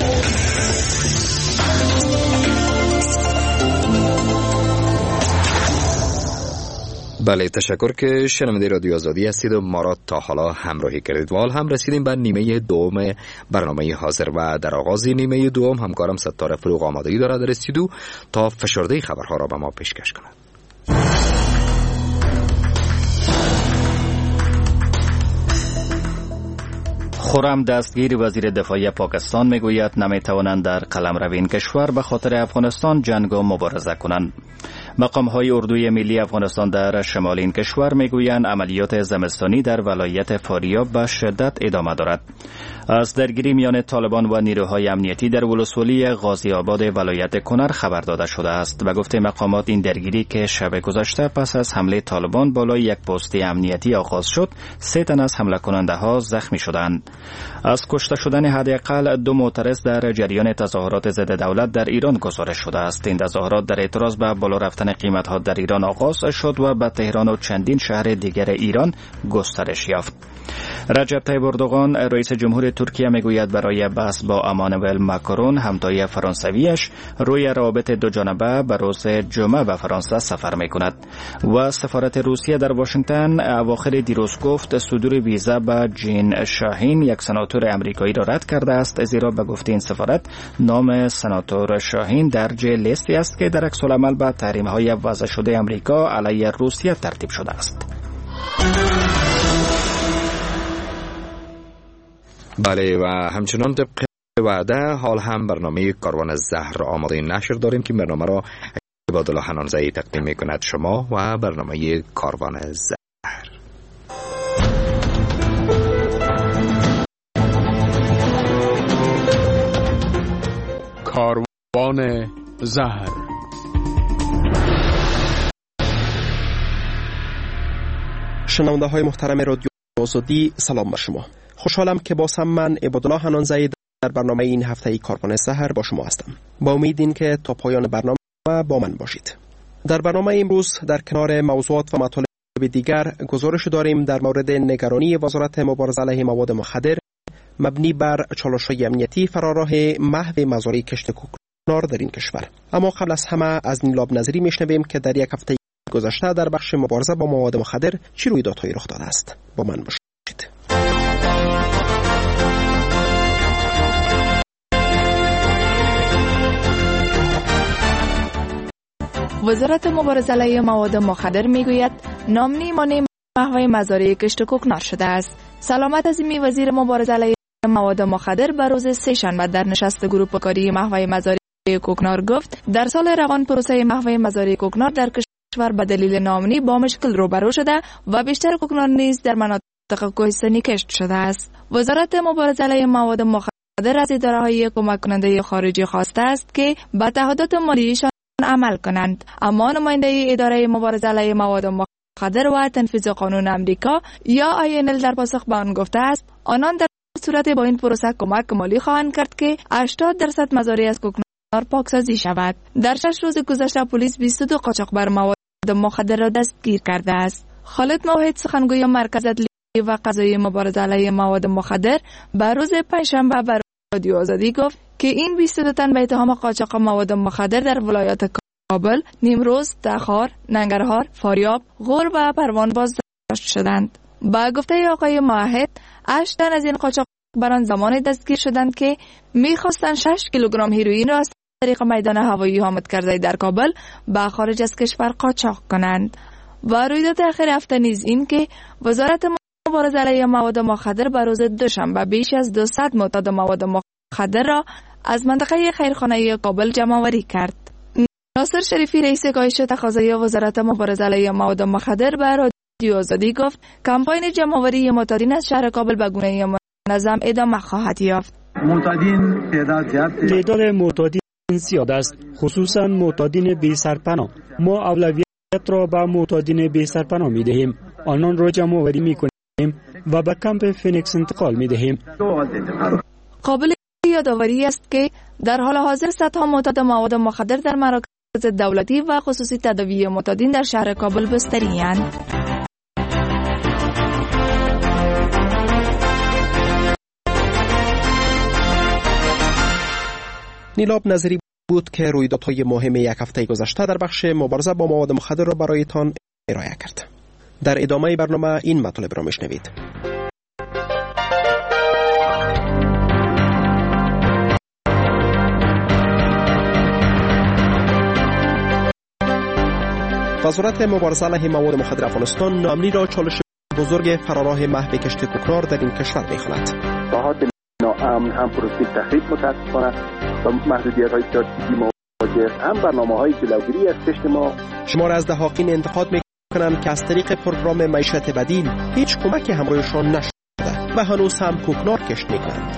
بله، تشکر که شنونده رادیو آزادی هستید و ما را تا حالا همراهی کردید. و حال هم رسیدیم به نیمه دوم برنامه حاضر و در آغاز نیمه دوم همکارم ستاره فروغ آمادگی دارد در استودیو تا فشرده خبرها را به ما پیشکش کند. خرم دستگیر وزیر دفاع پاکستان میگوید نمیتوانند در قلمرو این کشور به خاطر افغانستان جنگ و مبارزه کنند. مقام های اردوی ملی افغانستان در شمال این کشور میگویند عملیات زمستانی در ولایت فاریاب به شدت ادامه دارد. از درگیری میان طالبان و نیروهای امنیتی در ولسوالی غازی آباد ولایت کنر خبر داده شده است و گفته مقامات این درگیری که شب گذشته پس از حمله طالبان بالای یک پست امنیتی آغاز شد، سه تن از حمله کننده ها زخمی شدند. از کشته شدن حداقل دو معترض در جریان تظاهرات ضد دولت در ایران گزارش شده است. این تظاهرات در اعتراض به بالا رفتن قیمت ها در ایران آغاز شد و به تهران و چندین شهر دیگر ایران گسترش یافت. رجب طیب اردوغان رئیس جمهور ترکیه میگوید برای بحث با امانوئل ماکرون همتای فرانسویش روی روابط دو جانبه به روز جمعه به فرانسه سفر میکند. و سفارت روسیه در واشنگتن اواخر دیروز گفت صدور ویزا به جین شاهین یک سناتور امریکایی را رد کرده است، زیرا به گفته این سفارت نام سناتور شاهین درج لیستی است که در عکس العمل به تحریم‌های وضع شده امریکا علیه روسیه ترتیب شده است. بله، و همچنان طبق وعده حال هم برنامه کاروان زهر آماده نشر داریم که برنامه را عبادالله حنانزایی تقدیم می کند شما و برنامه کاروان زهر. کاروان زهر. شنونده های محترم رادیو آزادی، سلام بر شما. خوشحالم که بازم من عبادالله حنانزایی در برنامه این هفته کاروان سحر با شما هستم. با امید این که تا پایان برنامه با من باشید. در برنامه امروز در کنار موضوعات و مطالب دیگر گزارش داریم در مورد نگرانی وزارت مبارزه علیه مواد مخدر مبنی بر چالش‌های امنیتی فراراه محو مزارع کشت کوکنار در این کشور. اما قبل از همه از نیلاب نظری میشنویم که در یک هفته گذشته در بخش مبارزه با مواد مخدر چه رویدادهایی رخ داده است. با من باشید. وزارت مبارزه علیه مواد مخدر میگوید نام مانع محو مزارع کشت کوکنار شده است. سلامت عظیمی وزیر مبارزه علیه مواد مخدر به روز سه شنبه در نشست گروه کاری محو مزارع کوکنار گفت در سال روان پروسه محو مزارع کوکنار در کشور به دلیل نامنی با مشکل روبرو شده و بیشتر کوکنار نیز در مناطق کوهستانی کشت شده است. وزارت مبارزه علیه مواد مخدر از اداره‌های کمک کننده خارجی خواسته است که به تعهدات مالیشان عمل کنند، اما نماینده اداره مبارزه علیه مواد مخدر و تنفیذ قانون امریکا یا آی ان ال در پاسخ به آن گفته است آنان در صورت با این پروسه کمک مالی خواهند کرد که هشتاد درصد مزارع از کوکنار پاکسازی شود. در شش روز گذشته پلیس بیست و دو قاچاقبر مواد مخدر را دستگیر کرده است. خالد موحد سخنگوی مرکز عدلی و قضایی مبارزه علیه مواد مخدر به روز پنجشنبه رادیو آزادی گفت که این بیست و دو تن به اتهام قاچاق مواد مخدر در ولایات کابل، نیمروز، تخار، ننگرهار، فاریاب، غور و پروان بازداشت شدند. با گفته آقای موحد، هشت تن از این قاچاقبران زمان دستگیر شدند که می‌خواستند شش کیلوگرم هیروئین را از طریق میدان هوایی حامد کرزی در کابل به خارج از کشور قاچاق کنند. و رویداد اخیر هفته نیز این که وزارت مبارزه علیه مواد مخدر به روز دوشنبه بیش از دویست معتاد مواد مخدر را از منطقه خیرخانه کابل جمع آوری کرد. ناصر شریفی رئیس کاهش تقاضای وزارت مبارزه علیه مواد مخدر به رادیو آزادی گفت کمپاین جمع آوری معتادین از شهر کابل به گونه منظم ادامه خواهد یافت. معتادین تعداد زیاد تعداد معتادین زیاد است، خصوصا معتادین بی سرپناه. ما اولویت را به معتادین بی سرپناه می دهیم، آنان را جمع آوری می کنیم و به کمپ فینکس انتقال می دهیم. قابل یادآوری است که در حال حاضر صدها معتاد مواد مخدر در مراکز دولتی و خصوصی تداوی معتادین در شهر کابل بستری‌اند. نیلاب نظری بود که رویدادهای مهم یک هفته گذشته در بخش مبارزه با مواد مخدر را برایتان ارائه کرد. در ادامه برنامه این مطالب را میشنوید. وزارت مبارزه علیه مواد مخدر افغانستان ناامنی را چالش بزرگ فراراه محو کشت کوکنار در این کشور می‌خواند. باهات ناامن هم پروسه تخریب متاسفانه و محدودیت‌های سیاسی مواجه هم برنامه‌های جلوگیری از کشت ما. شمار از دهاقین انتقاد می‌کنند که از طریق پروگرام معیشت بدیل هیچ کمکی همراهشان نشده و هنوز هم کوکنار کشت می‌کنند.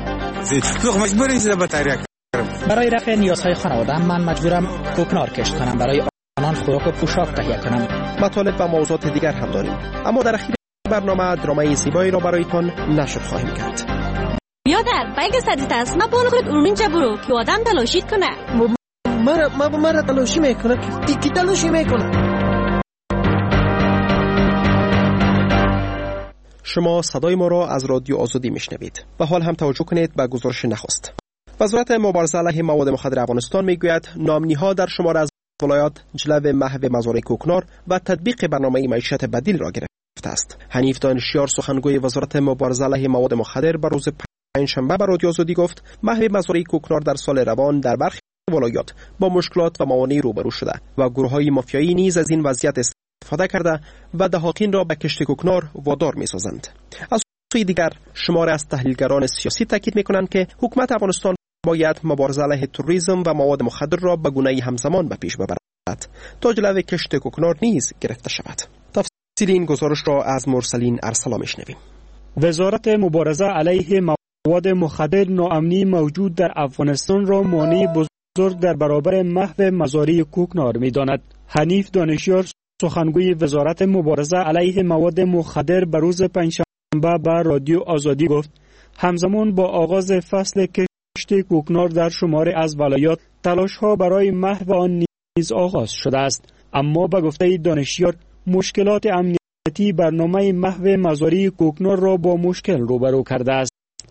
برای رفع نیازهای خانواده من مجبورم کوکنار کشت کنم، برای آنان خوراک و پوشاک تهیه کنم. مطالب و موضوعات دیگر هم داریم، اما در اخیر برنامه درامای زیبایی را برایتان نشر خواهیم کرد. بیادر بایگ سدیت است، ما بانو خود اونجا برو که آدم تلاشید کنه. مرا ما مرا تلاشی میکنه کی کی تلاشی میکنه. شما صدای ما را از رادیو آزادی میشنوید. به حال هم توجه کنید به گزارش نخست. وزارت مبارزه علیه مواد مخدر افغانستان میگوید ناامنی‌ها در شمار از ولایات جلو محو مزارع کوکنار و تطبیق برنامه معیشت بدیل را گرفته است. حنیف دانشیار سخنگوی وزارت مبارزه علیه مواد مخدر بر روز پنجشنبه به رادیو آزادی گفت محو مزارع کوکنار در سال روان در برخی ولایات با مشکلات و موانع روبرو شده و گروه‌های مافیایی نیز از این وضعیت استفاده کرده و دهاقین را به کشت کوکنار وادار می‌سازند. از سوی دیگر شمار از تحلیلگران سیاسی تاکید می‌کنند که حکومت افغانستان باید مبارزه علیه تروریسم و مواد مخدر را به گونه‌ای همزمان به پیش ببرد تا جلوی کشت کوکنار نیز گرفته شود. تفصیل این گزارش را از مرسلین ارسلا میشنویم. وزارت مبارزه علیه مواد مخدر ناامنی موجود در افغانستان را مانع بزرگ در برابر محو مزارع کوکنار می‌داند. حنیف دانشیار سخنگوی وزارت مبارزه علیه مواد مخدر به روز پنجشنبه به رادیو آزادی گفت همزمان با آغاز فصل کشت کوکنار در شمار از ولایات تلاش‌ها برای محو آن نیز آغاز شده است، اما به گفته دانشیار مشکلات امنیتی برنامه محو مزارع کوکنار را با مشکل روبرو کرده است.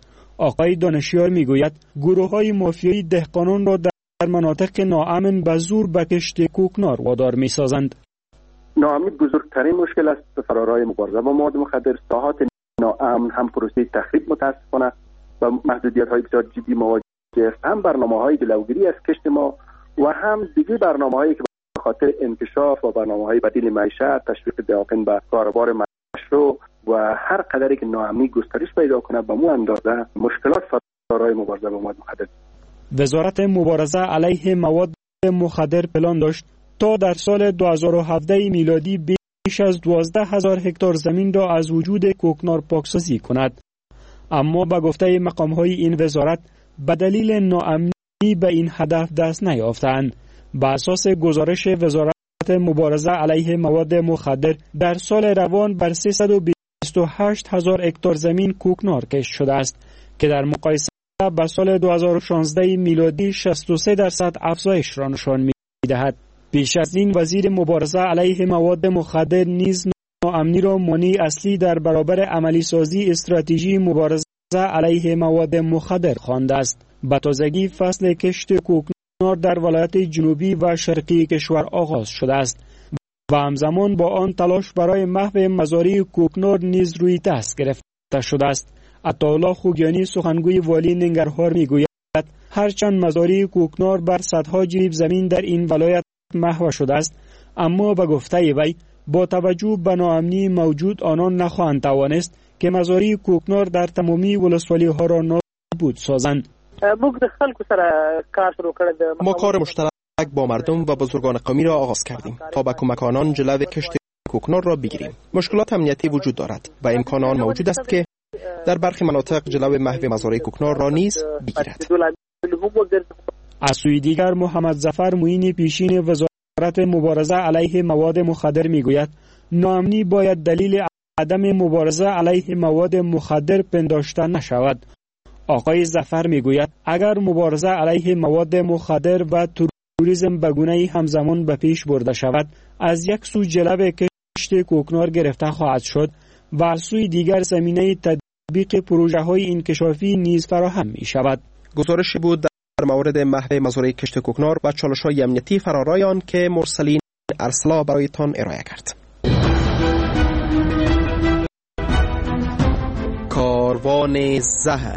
آقای دانشیار میگوید گروه‌های مافیایی دهقانان را در مناطق ناامن به زور به کشت کوکنار وادار می‌سازند. ناامنی بزرگترین مشکل است فرارای مبارزه با مواد مخدر. ساحات ناامن هم پروسه تخریب متاسفانه و محدودیت‌های بسیار جدی مواجه است، هم برنامه‌های جلوگیری از کشت ما و هم دیگه برنامه‌هایی که به خاطر انکشاف و برنامه‌های بدیل معیشت، تشویق دهاقین به کاروبار مشروع و هر قدری که ناامنی گسترش پیدا کنه به مو اندازه مشکلات فرارای مبارزه با مواد مخدر. وزارت مبارزه علیه مواد مخدر پلان داشت تا در سال دو هزار و هفده میلادی بیش از دوازده هزار هکتار زمین را از وجود کوکنار پاکسازی کند، اما به گفته مقام‌های این وزارت به دلیل ناامنی به این هدف دست نیافتند. بر اساس گزارش وزارت مبارزه علیه مواد مخدر در سال روان بر سیصد و بیست و هشت هزار هکتار زمین کوکنار کشت شده است که در مقایسه با سال دو هزار و شانزده میلادی شصت و سه درصد افزایش را نشان می‌دهد. بیش از این وزیر مبارزه علیه مواد مخدر نیز ناامنی را مانع اصلی در برابر عملی سازی استراتژی مبارزه علیه مواد مخدر خوانده است. به تازگی فصل کشت کوکنار در ولایت جنوبی و شرقی کشور آغاز شده است و همزمان با آن تلاش برای محو مزارع کوکنار نیز روی دست گرفته شده است. عطاالله خوگیانی سخنگوی والی ننگرهار میگوید هرچند مزارع کوکنار بر صدها جریب زمین در این ولایت محو شده است، اما به گفته وی با توجه به ناامنی موجود آنان نخواهند توانست که مزارع کوکنار در تمامی ولسوالی ها را نابود سازند. ما کار مشترک با مردم و بزرگان قومی را آغاز کردیم تا با کمک آنان جلوی کشت کوکنار را بگیریم. مشکلات امنیتی وجود دارد و امکان آن موجود است که در برخی مناطق جلوی محو مزارع کوکنار را نیز بگیرد. از سوی دیگر محمد ظفر معین پیشین وزارت مبارزه علیه مواد مخدر میگوید ناامنی باید دلیل عدم مبارزه علیه مواد مخدر پنداشته نشود. آقای ظفر میگوید اگر مبارزه علیه مواد مخدر و توریسم به گونه‌ای همزمان به پیش برده شود، از یک سو جلب کشت کوکنار گرفته خواهد شد و از سوی دیگر زمینه تطبیق پروژه های انکشافی نیز فراهم می شود. گزارشی بود در مورد محو مزارع کشت کوکنار و چالش‌های امنیتی فرارای آن که مرسلین ارسلا برایتان ارائه کرد. کاروان زهر.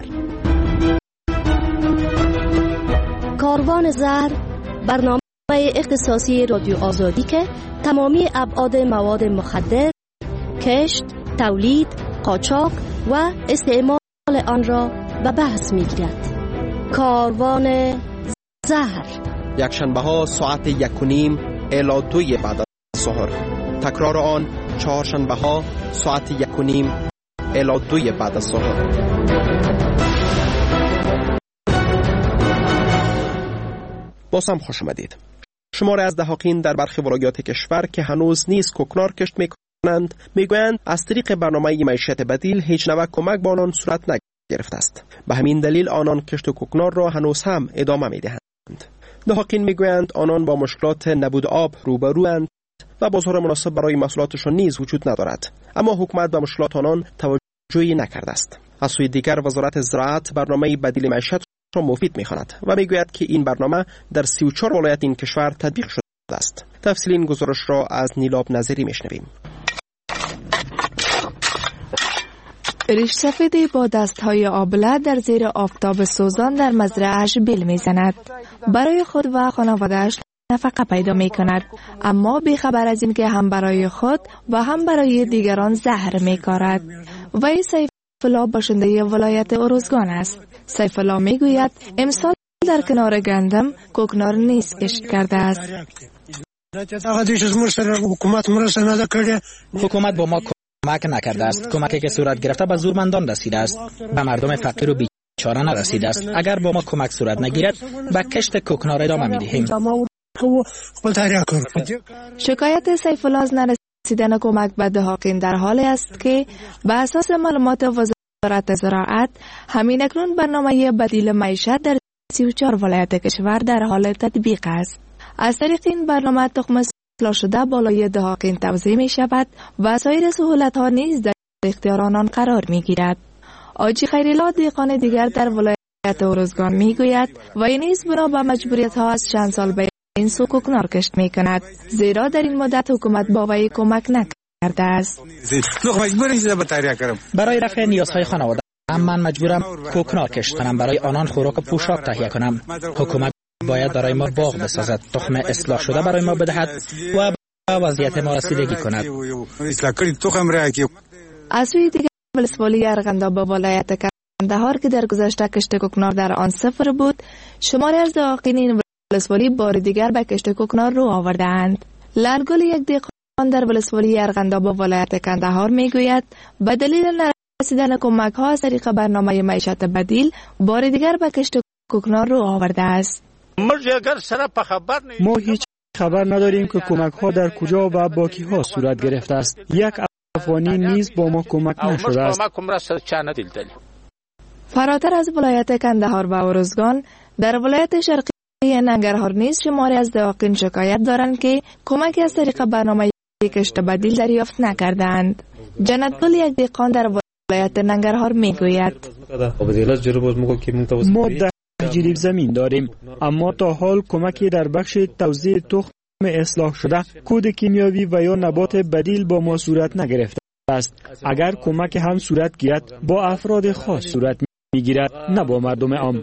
کاروان زهر برنامه اختصاصی رادیو آزادی که تمامی ابعاد مواد مخدر، کشت، تولید، قاچاق و استعمال آن را به بحث می‌گیرد. کاروان زهر یک شنبه ها ساعت یک و نیم الی دوی بعد از ظهر، تکرار آن چهار شنبه ها ساعت یک و نیم الی دوی بعد از ظهر. باز هم خوش آمدید. شماره از دهاقین در برخی ولایات کشور که هنوز نیز کوکنار کشت میکنند میگویند از طریق برنامه معیشت بدیل هیچ نوع کمک به آنان صورت نگرفته است. به همین دلیل آنان کشت کوکنار را هنوز هم ادامه میدهند. دهاقین میگویند آنان با مشکلات نبود آب روبروند و بازار مناسب برای محصولاتشان نیز وجود ندارد، اما حکومت به مشکلات آنان توجهی نکرده است. از سوی دیگر وزارت زراعت برنامه بدیل معیشت را مفید می‌خواند و میگوید که این برنامه در سی و چهار ولایت این کشور تطبیق شده است. تفصیل این گزارش را از نیلاب نظری میشنویم. ریش سفیدی با دستهای آبله در زیر آفتاب سوزان در مزرعه‌اش بیل میزند. برای خود و خانواده‌اش نفقه پیدا می کند، اما بیخبر از این که هم برای خود و هم برای دیگران زهر می کارد. وی سیف الله باشنده ولایت ارزگان است. سیف الله می گوید امسال در کنار گندم کوکنار نیز کشت کرده است. حکومت با ما کمک نکرده است. کمکی که صورت گرفته به زورمندان رسیده است، به مردم فقیر و بیچاره نرسیده است. اگر با ما کمک صورت نگیرد به کشت کوکنار ادامه می‌دهیم. شکایت سیف الله از نرسیدن کمک به دهاقین در حالی است که به اساس معلومات وزارت زراعت همین اکنون برنامه بدیل معیشت در سی و چهار ولایت کشور در حال تطبیق است. از طریق این برنامه تخم اصلاح شده بالای دهاقین توزیع می شود و سایر سهولت ها نیز در اختیار آنان قرار می گیرد. آجی خیریلا دیقان دیگر در ولایت ارزگان می گوید و این نیز بنا به مجبوریت ها از چند سال به این سو کوکنار کشت می کند، زیرا در این مدت حکومت با وی کمک نکرده است. برای رفع نیازهای خانواده من مجبورم کوکنار کشت کنم، برای آنان خوراک و پوشاک تهیه کنم. حکومت باید برای ما باغ بسازد، تخم اصلاح شده برای ما بدهد و به وضعیت ما رسیدگی کند. از سوی دیگر ولسوالی ارغنداب با ولایت کندهار که در گذشته کشت کوکنار در آن صفر بود، شماری از دهاقین این ولسوالی بار دیگر به کشت کوکنار رو آورده‌اند. لرگل یک دیقان در ولسوالی ارغنداب با ولایت کندهار میگوید به دلیل نرسیدن کمک ها از طریق برنامه معیشت بدیل بار دیگر به کشت کوکنار رو آورده است. ما هیچ خبر نداریم که کمک ها در کجا و با کی ها صورت گرفته است. یک افغانی نیز با ما کمک نشده است. فراتر از ولایت کندهار و ارزگان، در ولایت شرقی ننگرهار نیز شماری از دهاقین شکایت دارند که کمکی از طریق برنامه کشت بدیل دریافت نکردند. جنتگل یک دیقان در ولایت ننگرهار میگوید ما در زیر زمین داریم، اما تا حال کمکی در بخش توزیع تخم اصلاح شده، کود کیمیاوی و یا نبات بدیل با ما صورت نگرفته است. اگر کمک هم صورت گیرد با افراد خاص صورت میگیرد، نه با مردم عام.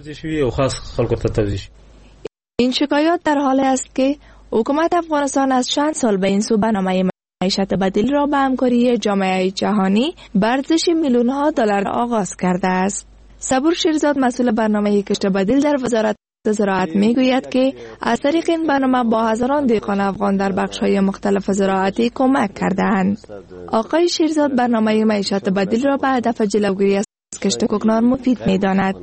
این شکایات در حال است که حکومت افغانستان از چند سال به این سو برنامه معیشت بدیل را به همکاری جامعه جهانی به ارزش میلیون ها دلار آغاز کرده است. صبور شیرزاد مسئول برنامه کشت بدیل در وزارت زراعت میگوید که از طریق این برنامه با هزاران دهقان افغان در بخش‌های مختلف زراعتی کمک کرده‌اند. آقای شیرزاد برنامه معیشت بدیل را به هدف جلوگیری از کشت کوکنار مفید می‌داند.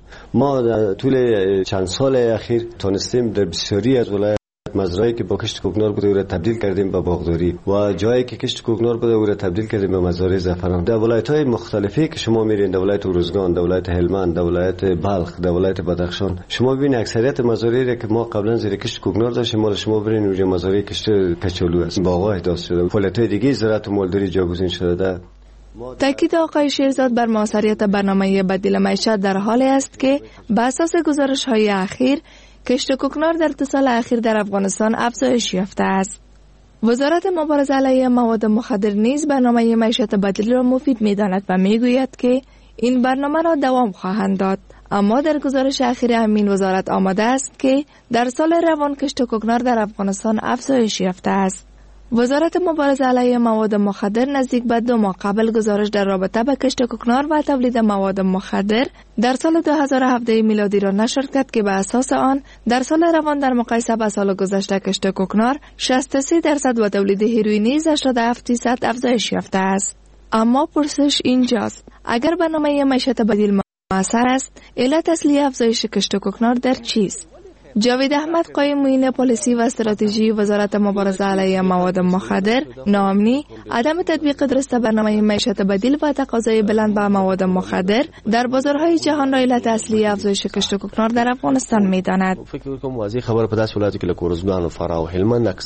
ما در طول چند سال اخیر تونستیم در بسیاری از ولایت مزرعه‌ای که با کشت کوکنار بوده او را تبدیل کردیم به باغداری و جایی که کشت کوکنار بوده او را تبدیل کردیم به مزارع زعفران. در ولایت‌های مختلفی که شما میرین، در ولایت اروزگان، در ولایت هلمند، در ولایت بلخ، در ولایت بدخشان، شما ببینید اکثریت مزارعی را که ما قبلا زیر کشت کوکنار داشتیم، ما شما برین اونجا مزارع کشت کچالو است، باغ‌ها احداث شده، فعالیت‌های دیگه زراعت و مالداری جایگزین شده. تاکید آقای شیرزاد بر موثریت برنامه بدیل معیشت در حالی است که بر اساس گزارش‌های اخیر کشت کوکنار در دو سال اخیر در افغانستان افزایش یافته است. وزارت مبارزه علیه مواد مخدر نیز برنامه معیشت بدیل را مفید می‌داند و می‌گوید که این برنامه را دوام خواهند داد. اما در گزارش اخیر همین وزارت آماده است که در سال روان کشت کوکنار در افغانستان افزایش یافته است. وزارت مبارزه علیه مواد مخدر نزدیک به دو ماه قبل گزارش در رابطه با کشت کوکنار و تولید مواد مخدر در سال دو هزار و هفده میلادی را نشر کرد که به اساس آن در سال روان در مقایسه با سال گذشته کشت کوکنار شصت و سه درصد و تولید هیروئین نیز هشتاد و هفت درصد افزایش یافته است. اما پرسش اینجاست: اگر برنامه معیشت بدیل مؤثر است، علت اصلی افزایش کشت کوکنار در چیست؟ جاوید احمد قایم معین پالیسی و استراتژی وزارت مبارزه علیه مواد مخدر نامنی عدم تطبیق درست برنامه معیشت بدیل و تقاضای بلند به مواد مخدر در بازارهای جهان را علت اصلی افزایش کشت کوکنار در افغانستان می‌داند. فکر می‌کنم واضح خبر په داسې ولایتو کې لکه ارزګان او فراه او هلمند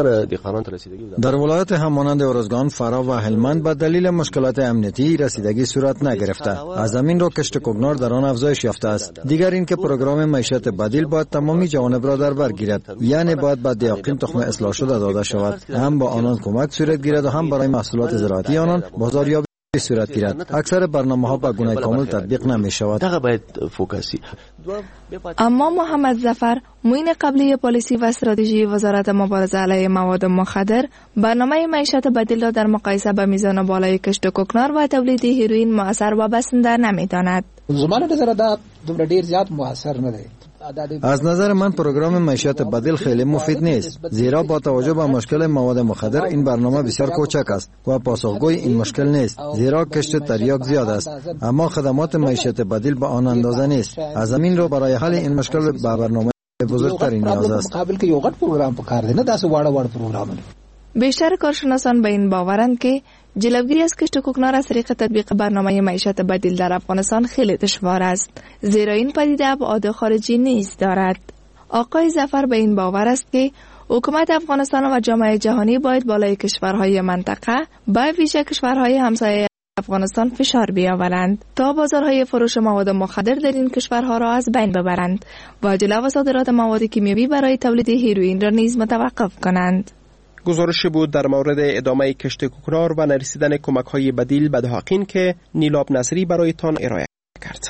در ولایت همانند ارزگان، فرا و هلمند به دلیل مشکلات امنیتی رسیدگی صورت نگرفته. از زمین را کشت کوکنار در آن افزایش یافته است. دیگر این که پروگرام معیشت بدیل باید تمامی جوانب را در بر گیرد، یعنی باید به دیاقین تخم اصلاح شده داده شود، هم با آنان کمک صورت گیرد و هم برای محصولات زراعتی آنان بازاریابی صورت گیرد. اکثر برنامه‌ها به گونه کامل تطبیق نمی‌شود. دغه باید فوکسی. اما محمد ظفر معین قبلی پالیسی و استراتژی وزارت مبارزه علیه مواد مخدر برنامه معیشت بدیل را در مقایسه با میزان بالای کشت کوکنار و تولید هیروئین مؤثر و بسنده نمی‌داند. زمان نظر دا دومره ډیر زیات مؤثر نه دی. از نظر من پروگرام معیشت بدیل خیلی مفید نیست، زیرا با توجه به مشکل مواد مخدر این برنامه بسیار کوچک است و پاسخگوی این مشکل نیست، زیرا کشت تریاک زیاد است، اما خدمات معیشت بدیل به آن اندازه نیست. از زمین رو برای حل این مشکل به برنامه بزرگتری نیاز است. مقابل کې یو غټ پروګرام پکار دی، نه داسې واړه واړه پروګرام. بیشتر کارشناسان به این باورند که جلوگیری از کشت کوکنار از طریق تطبیق برنامه معیشت بدیل در افغانستان خیلی دشوار است، زیرا این پدیده ابعاد خارجی نیز دارد. آقای ظفر به این باور است که حکومت افغانستان و جامعه جهانی باید بالای کشورهای منطقه، به ویژه کشورهای همسایه افغانستان فشار بیاورند تا بازارهای فروش مواد مخدر در این کشورها را از بین ببرند و جلو صادرات مواد کیمیایی برای تولید هیروئین را نیز متوقف کنند. گزارش بود در مورد ادامه کشت کوکنار و نرسیدن کمک‌های بدیل به دهقان که نیلاب نصری برایتان ارائه کرد.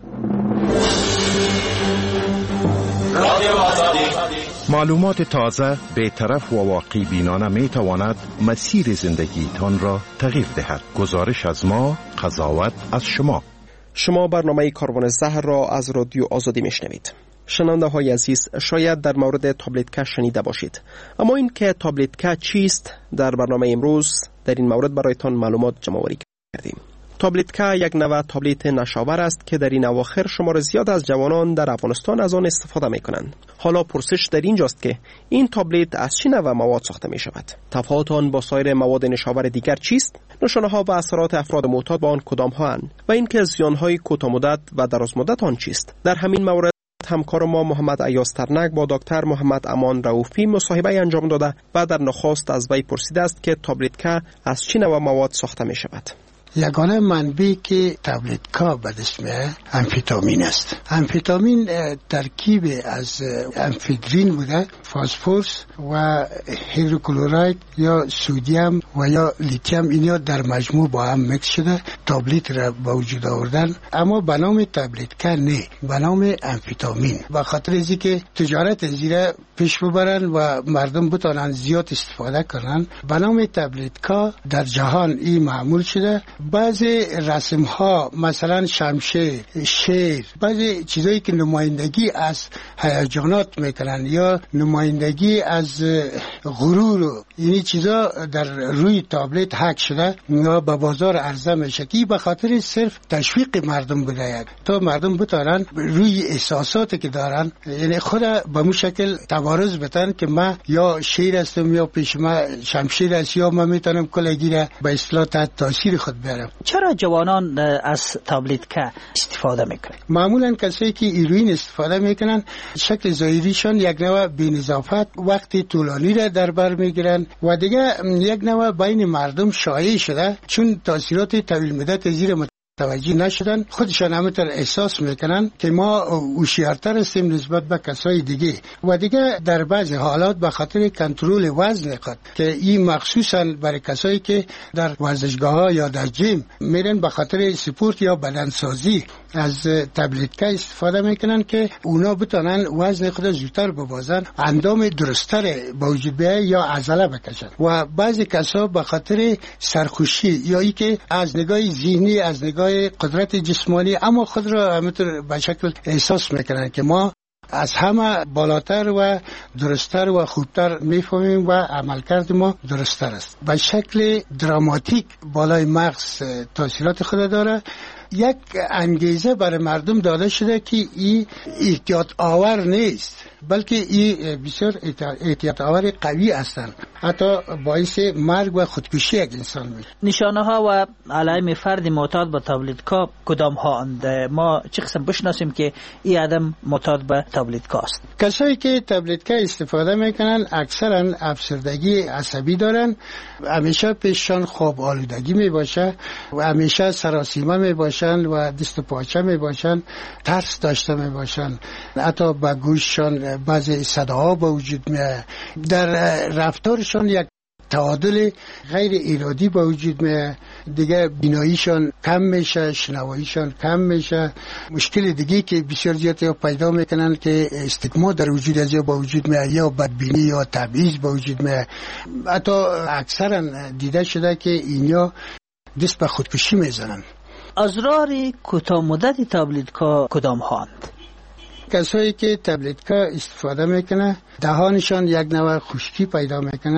معلومات تازه، بی‌طرف و واقعی بینانه می تواند مسیر زندگیتان را تغییر دهد. گزارش از ما، قضاوت از شما. شما برنامه کاروان زهر را از رادیو آزادی میشنوید. شنونده های عزیز، شاید در مورد تابلت شنیده باشید، اما این که تابلت چیست در برنامه امروز در این مورد برایتان معلومات جمع‌آوری کردیم. تابلت یک نوع تابلت نشاور است که در این اواخر شمار زیاد از جوانان در افغانستان از آن استفاده می کنند. حالا پرسش در اینجاست که این تابلت از چه نوع مواد ساخته می شود؟ تفاوت آن با سایر مواد نشاور دیگر چیست؟ نشانه ها و اثرات افراد معتاد با آن کدام هاند و اینکه زیان های کوتاه مدت و دراز مدت آن چیست؟ در همین مورد همکار ما محمد ایاز ترنک با دکتر محمد امان رؤوفی مصاحبه انجام داده و در نخست از وی پرسیده است که تابلت از چه نوع مواد ساخته می شود. یگانه منبعی که تابلتکا به دست میاد امفتامین است. امفتامین ترکیب از امفدرین بوده، فسفرس و هیدروکلوراید یا سودیم و یا لیتیم، اینا در مجموع با هم میکس شده تابلت را به وجود آوردن، اما به نام تابلتکا نه، به نام امفتامین، به خاطر اینکه که تجارت زیره پیش ببرن و مردم بتونن زیاد استفاده کنن. به نام تابلتکا در جهان این معمول شده. بعضی رسم ها مثلا شمشیر، شیر، بعضی چیزایی که نمایندگی از هیجانات میکنن یا نمایندگی از غرور، یعنی چیزا در روی تابلت حک شده یا به بازار عرضه میشه که به خاطر صرف تشویق مردم بوده تا مردم بتونن روی احساساتی که دارن، یعنی خود به مو شکل تبارز بتن که من یا شیر هستم یا پیش من شمشیر است یا من میتونم کلگی را به اصطلاح تحت تاثیر خود بیارم. چرا جوانان از تابلتکا استفاده میکنن؟ معمولا کسایی که هیروئین استفاده میکنن شکل ظاهریشان یک نوع بی‌نظافت، وقتی طولانی را در بر میگیرن و دیگه یک نوع بین مردم شایع شده، چون تاثیرات طویل مدت زیر توجه نشدن، خودشان همینطور احساس میکنن که ما هوشیارتر هستیم نسبت به کسای دیگه و دیگه در بعض حالات به خاطر کنترل وزن خود که این مخصوصا برای کسایی که در ورزشگاه ها یا در جیم میرن به خاطر سپورت یا بدنسازی از تابلتکا استفاده میکنن که اونا بتونن وزن خود زودتر ببازن، اندام درستر به وجود بیاید یا عضله بکشن. و بعضی کسا به خاطر سرخوشی یا ای که از نگاه ذهنی، از نگاه قدرت جسمانی، اما خود را همینطور به شکل احساس میکنن که ما از همه بالاتر و درستر و خوبتر میفهمیم و عملکرد ما درستر است. به شکل دراماتیک بالای مغز تاثیرات خود داره. یک انگیزه برای مردم داده شده که این احتیاط آور نیست، بلکه این بسیار احتیاط آور قوی هستند، حتی باعث مرگ و خودکشی یک انسان میشه. نشانه ها و علائم فرد معتاد به تابلتکا کدام ها اند؟ ما چه قسم بشناسیم که این آدم معتاد به تابلتکا است؟ کسایی که تابلتکا استفاده میکنن اکثرا افسردگی عصبی دارن، همیشه پیششان خواب آلودگی میباشه و همیشه سراسیمه میباشن و دست و پاچه میباشن، ترس داشته میباشن، حتی به گوششان بعضی صداها به وجود میاد، در رفتارشان یک تعادل غیر ارادی به وجود میاد، دیگه بیناییشان کم میشه، شنواییشان کم میشه. مشکل دیگه که بسیار زیاد پیدا میکنن که استگما در وجود از با وجود میاد یا بدبینی یا تبعیض به وجود میاد. حتی اکثرا دیده شده که اینا دست به خودکشی میزنن. اضرار کوتاه مدت تابلتکا کدام هاند؟ کسایی که تابلتکا استفاده میکنه دهانشان یک نوع خشکی پیدا میکنه،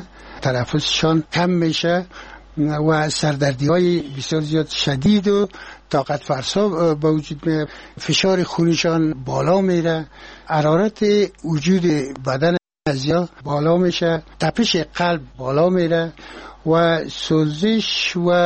تنفسشان کم میشه و سردردی های بسیار زیاد شدید و طاقت فرسا به وجود میاد، فشار خونشان بالا میره، حرارت وجود بدن ازیا بالا میشه، تپش قلب بالا میره و سوزش و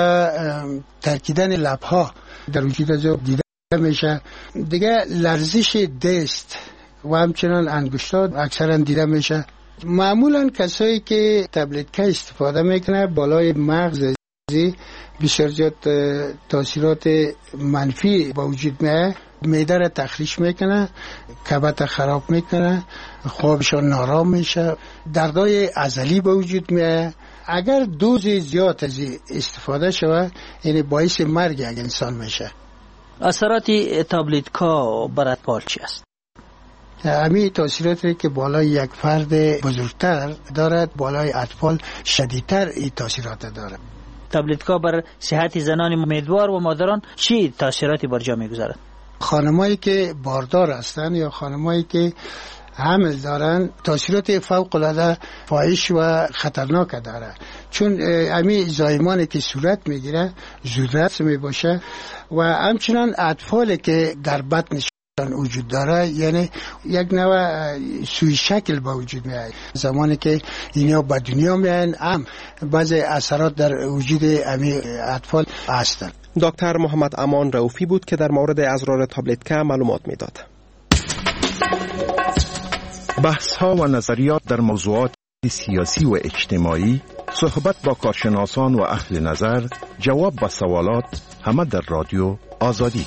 ترکیدن لبها در وجود ازیا دیده میشه. دیگه لرزش دست و همچنان انگشتات اکثرا دیده میشه. معمولا کسایی که تابلتکا استفاده میکنه بالای مغز بسیار زیاد تاثیرات منفی با وجود میاد، معده را تخریش میکنه، کبد خراب میکنه، خوابشان نارام میشه، دردای عضلی به وجود میاد. اگر دوز زیاد از استفاده شود یعنی باعث مرگ یک انسان میشه. اثرات تابلتکا بر اطفال چی است؟ همین تاثیراتی که بالای یک فرد بزرگتر دارد بالای اطفال شدیدتر این تاثیرات دارد. تابلتکا بر صحت زنان امیدوار و مادران چی تاثیراتی بر جا میگذارد؟ خانمایی که باردار هستند یا خانمایی که حمل دارن تاثیرات فوق العاده فاحش و خطرناک داره، چون همین زایمانی که صورت میگیره زودرس میباشه و همچنان اطفالی که در بطنشان وجود داره، یعنی یک نوع سوی شکل با وجود میاد. زمانی که اینا به دنیا میان هم بعضی اثرات در وجود همین اطفال هستند. دکتر محمد امان رؤوفی بود که در مورد اضرار تابلتکا معلومات میداد. بحث ها و نظریات در موضوعات سیاسی و اجتماعی، صحبت با کارشناسان و اهل نظر، جواب به سوالات، همه در رادیو آزادی.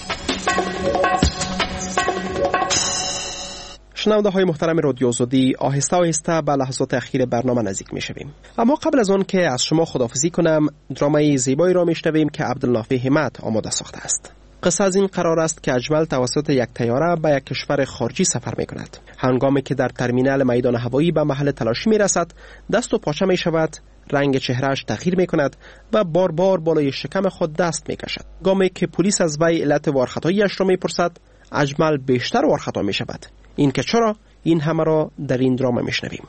شنونده های محترم رادیو آزادی، آهسته آهسته به لحظات اخیر برنامه نزدیک می شویم. اما قبل از آن که از شما خداحافظی کنم، درامای زیبایی را می شنویم که عبدالنافع همت آماده ساخته است. قصه از این قرار است که اجمل توسط یک طیاره به یک کشور خارجی سفر می کند. هنگامی که در ترمینال میدان هوایی به محل تلاشی می رسد، دست و پاچه می شود، رنگ چهرهش تغییر می کند و بار بار بالای شکم خود دست می کشد. گامی که پلیس از وی علت وارخطاییش را می پرسد، اجمل بیشتر وارخطا می شود. این که چرا؟ این همه را در این دراما می شنویم.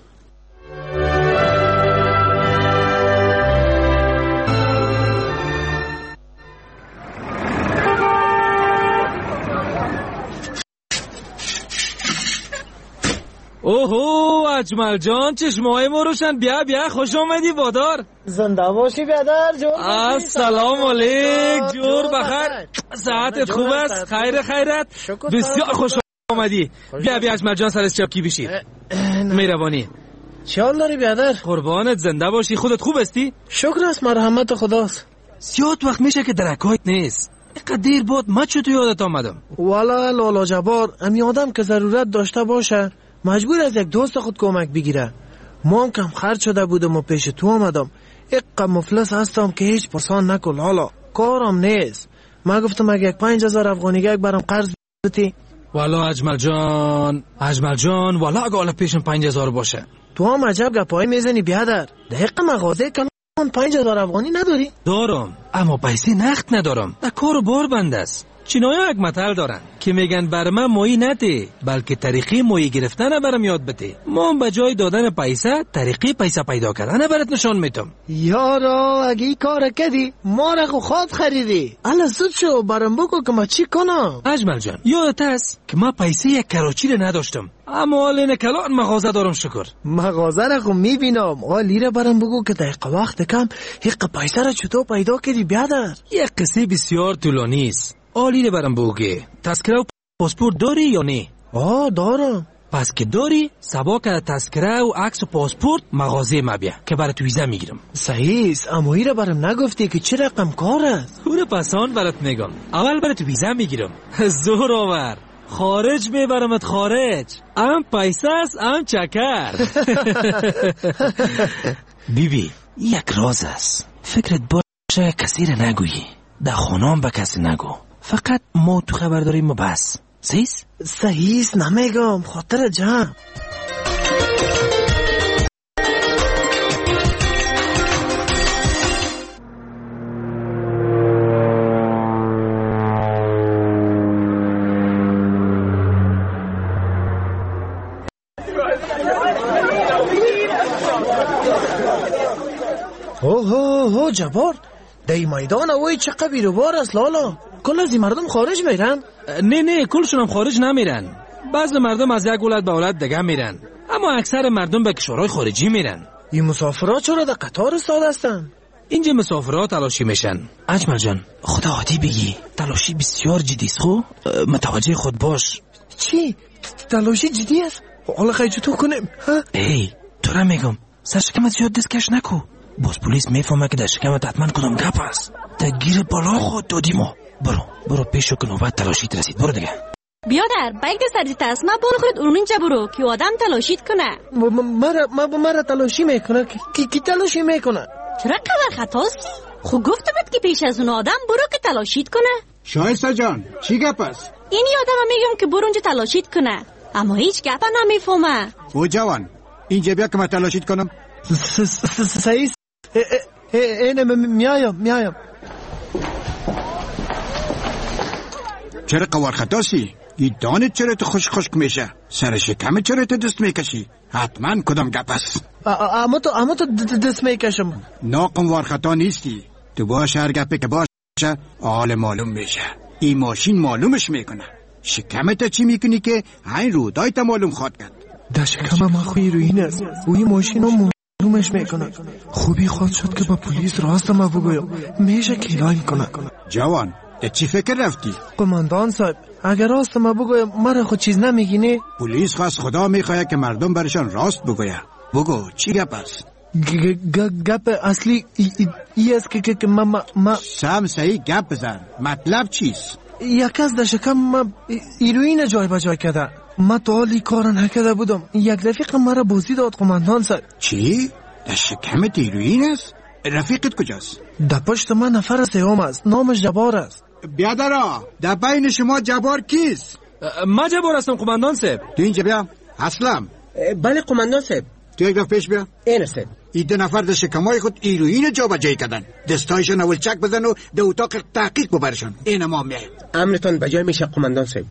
اوهو اجمل جان، چشمای ما روشن. بیا بیا، خوش آمدی بادار. زنده باشی بیادر. جور السلام علیک. جور بخیر. صحتت خوب است؟ خیر خیرت. بسیار خوش آمدی. بیا بیا اجمل جان، سرت چپکی بشی. مهربانی. چه حال داری بیادر؟ قربانت، زنده باشی. خودت خوب هستی؟ شکر است، مرحمت خداست. زیاد وقت میشه که درکایت نیست. اینقدر دیر بود ما چطور یادت آمدم؟ والا لالا جبار، امی آدم که ضرورت داشته باشه مجبور از یک دوست خود کمک بگیره. ما هم کم خرج شده بودم و پیش تو آمدم. اینقدر مفلس هستم که هیچ پرسان نکن لالا، کارم نیست. ما گفتم اگه یک پنج هزار افغانیگه برام قرض بدی. والا اجمل جان، اجمل جان، والا اگه حالا پیشم پنج هزار باشه. تو هم عجب گپایی میزنی بیادر. دقیقا مغازه کلان پنج هزار افغانی نداری؟ دارم، اما پیسه نقد ندارم. در کار بار بند است. چینایا یک متل دارن که میگن بر من مایی نده، بلکه طریقی مایی گرفتن برام یاد بده. ما به جای دادن پیسه طریقی پیسه پیدا کردن برات نشان میتم. یارا اگه این کار کردی ما را خود خریدی. الا زود شو برام بگو که ما چی کنم. اجمل جان، یادت است که ما پیسه یک کراچی رو نداشتم، اما حال این کلان مغازه دارم. شکر. مغازه را خو میبینم. حالی را برام بگو که دقیقه وقت کم حق پیسه را چطور پیدا کردی بیادر؟ یک قصه بسیار طولانی است. آلی برم بگه تذکره و پاسپورت داری یا نه؟ آه دارم. پس که داری سبا که تذکره و عکس و پاسپورت مغازه ما بیا که برات ویزا میگیرم. صحیح است، اما این را برام نگفتی که چه رقم کار است؟ اون پسان برات میگم. اول برات ویزا میگیرم. زور آور، خارج میبرمت خارج. ام پیسه است ام چکر. بیبی یک راز است، فکرت باشه کسی را نگویی، در خونام به کسی نگو، فقط ما تو خبر داریم و بس. صحیح؟ صحیح نمیگم، خاطر جمع. اوه اوه جبار، دی میدان اوی چه قبیل بار است لالا. کل از این مردم خارج میرن؟ نه نه، کلشون هم خارج نمیرن. بعضی مردم از یک ولایت به ولایت دیگه میرن، اما اکثر مردم به کشورهای خارجی میرن. این مسافرات چرا در قطار استاد هستن؟ اینجا مسافرات تلاشی میشن. اجمل جان، خدا عادی بگی تلاشی بسیار جدی است. خو متوجه خود باش. چی؟ تلاشی جدی است؟ حالا خیلی چطور کنیم؟ ای تو را میگم سر شکمت زیاد دستکش نکو. باز پلیس میفهمه که در شکمت حتما کدام گپ است. تا گیر بالا خود دادی ما. برو برو پیشو که نوبت تلاشیت رسید. برو دیگه. بیادر باید سرزی تست ما بانو خود اونجا برو که آدم تلاشید کنه. مرا ما مرا تلاشی میکنه. کی کی تلاشی میکنه؟ چرا کبر خطاستی؟ خو گفتمت که پیش از اون آدم برو که تلاشید کنه. شایسته جان چی گپ است؟ اینی آدم میگم که برو اونجا تلاشید کنه، اما هیچ گپ نمیفهمه. او جوان اینجا بیا که من تلاشید کنم. صحیح. اینه میایم میایم. چرا قوار خطاسی؟ این دانت چرا تو خشک خشک میشه؟ سر شکم چرا تو دست میکشی؟ حتما کدام گپ است؟ اما تو اما تو دست میکشم. ناقم وار خطا نیستی. تو باش هر گپی که باشه حال معلوم میشه. این ماشین معلومش میکنه. شکمت چی میکنی که این رودایت معلوم خواد کرد؟ در شکم من خوی روین است و این ماشین رو معلومش میکنه. خوبی خواد شد که با پلیس راست ما بگویم میشه کلای کنه. جوان ته چی فکر رفتی؟ قماندان صاحب اگر راست ما بگویم مرا خود چیز نمیگینه؟ پلیس خواست خدا میخواه که مردم برشان راست بگویه. بگو چی گپ است؟ گپ اصلی ای است که که ما ما سم صحیح گپ بزن. مطلب چیست؟ یک کس در شکم ما ایروین جای بجای کرده. ما تا حالی کار نکرده بودم. یک رفیق مرا بازی داد قماندان سر. چی؟ در شکمت ایروین است؟ رفیقت کجاست؟ در پشت من نفر سیوم است. نامش جبار است. بیادرا در بین شما جبار کیست؟ ما جبار هستم قماندان صاحب. تو اینجا بیا. اسلم. بله قماندان صاحب. تو یک دفعه پیش بیا. این صاحب. این دو نفر در شکمای خود ایروین جا بجای کردن. دستایشان اول چک بزن و در اتاق تحقیق ببرشان. این ما میایم. امرتان بجای میشه قماندان صاحب.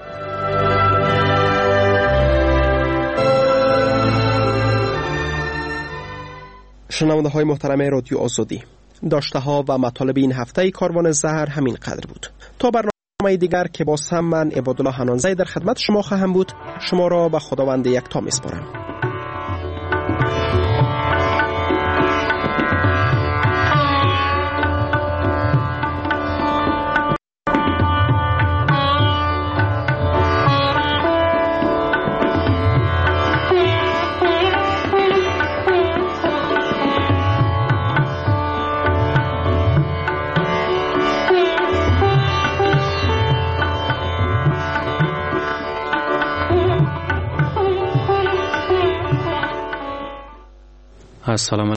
شنونده های محترم رادیو آزادی، داشته ها و مطالب این هفته کاروان زهر همین قدر بود. تا برنامه دیگر که با سم من عبادالله حنانزی در خدمت شما خواهم بود، شما را به خداوند یکتا میسپارم. السلام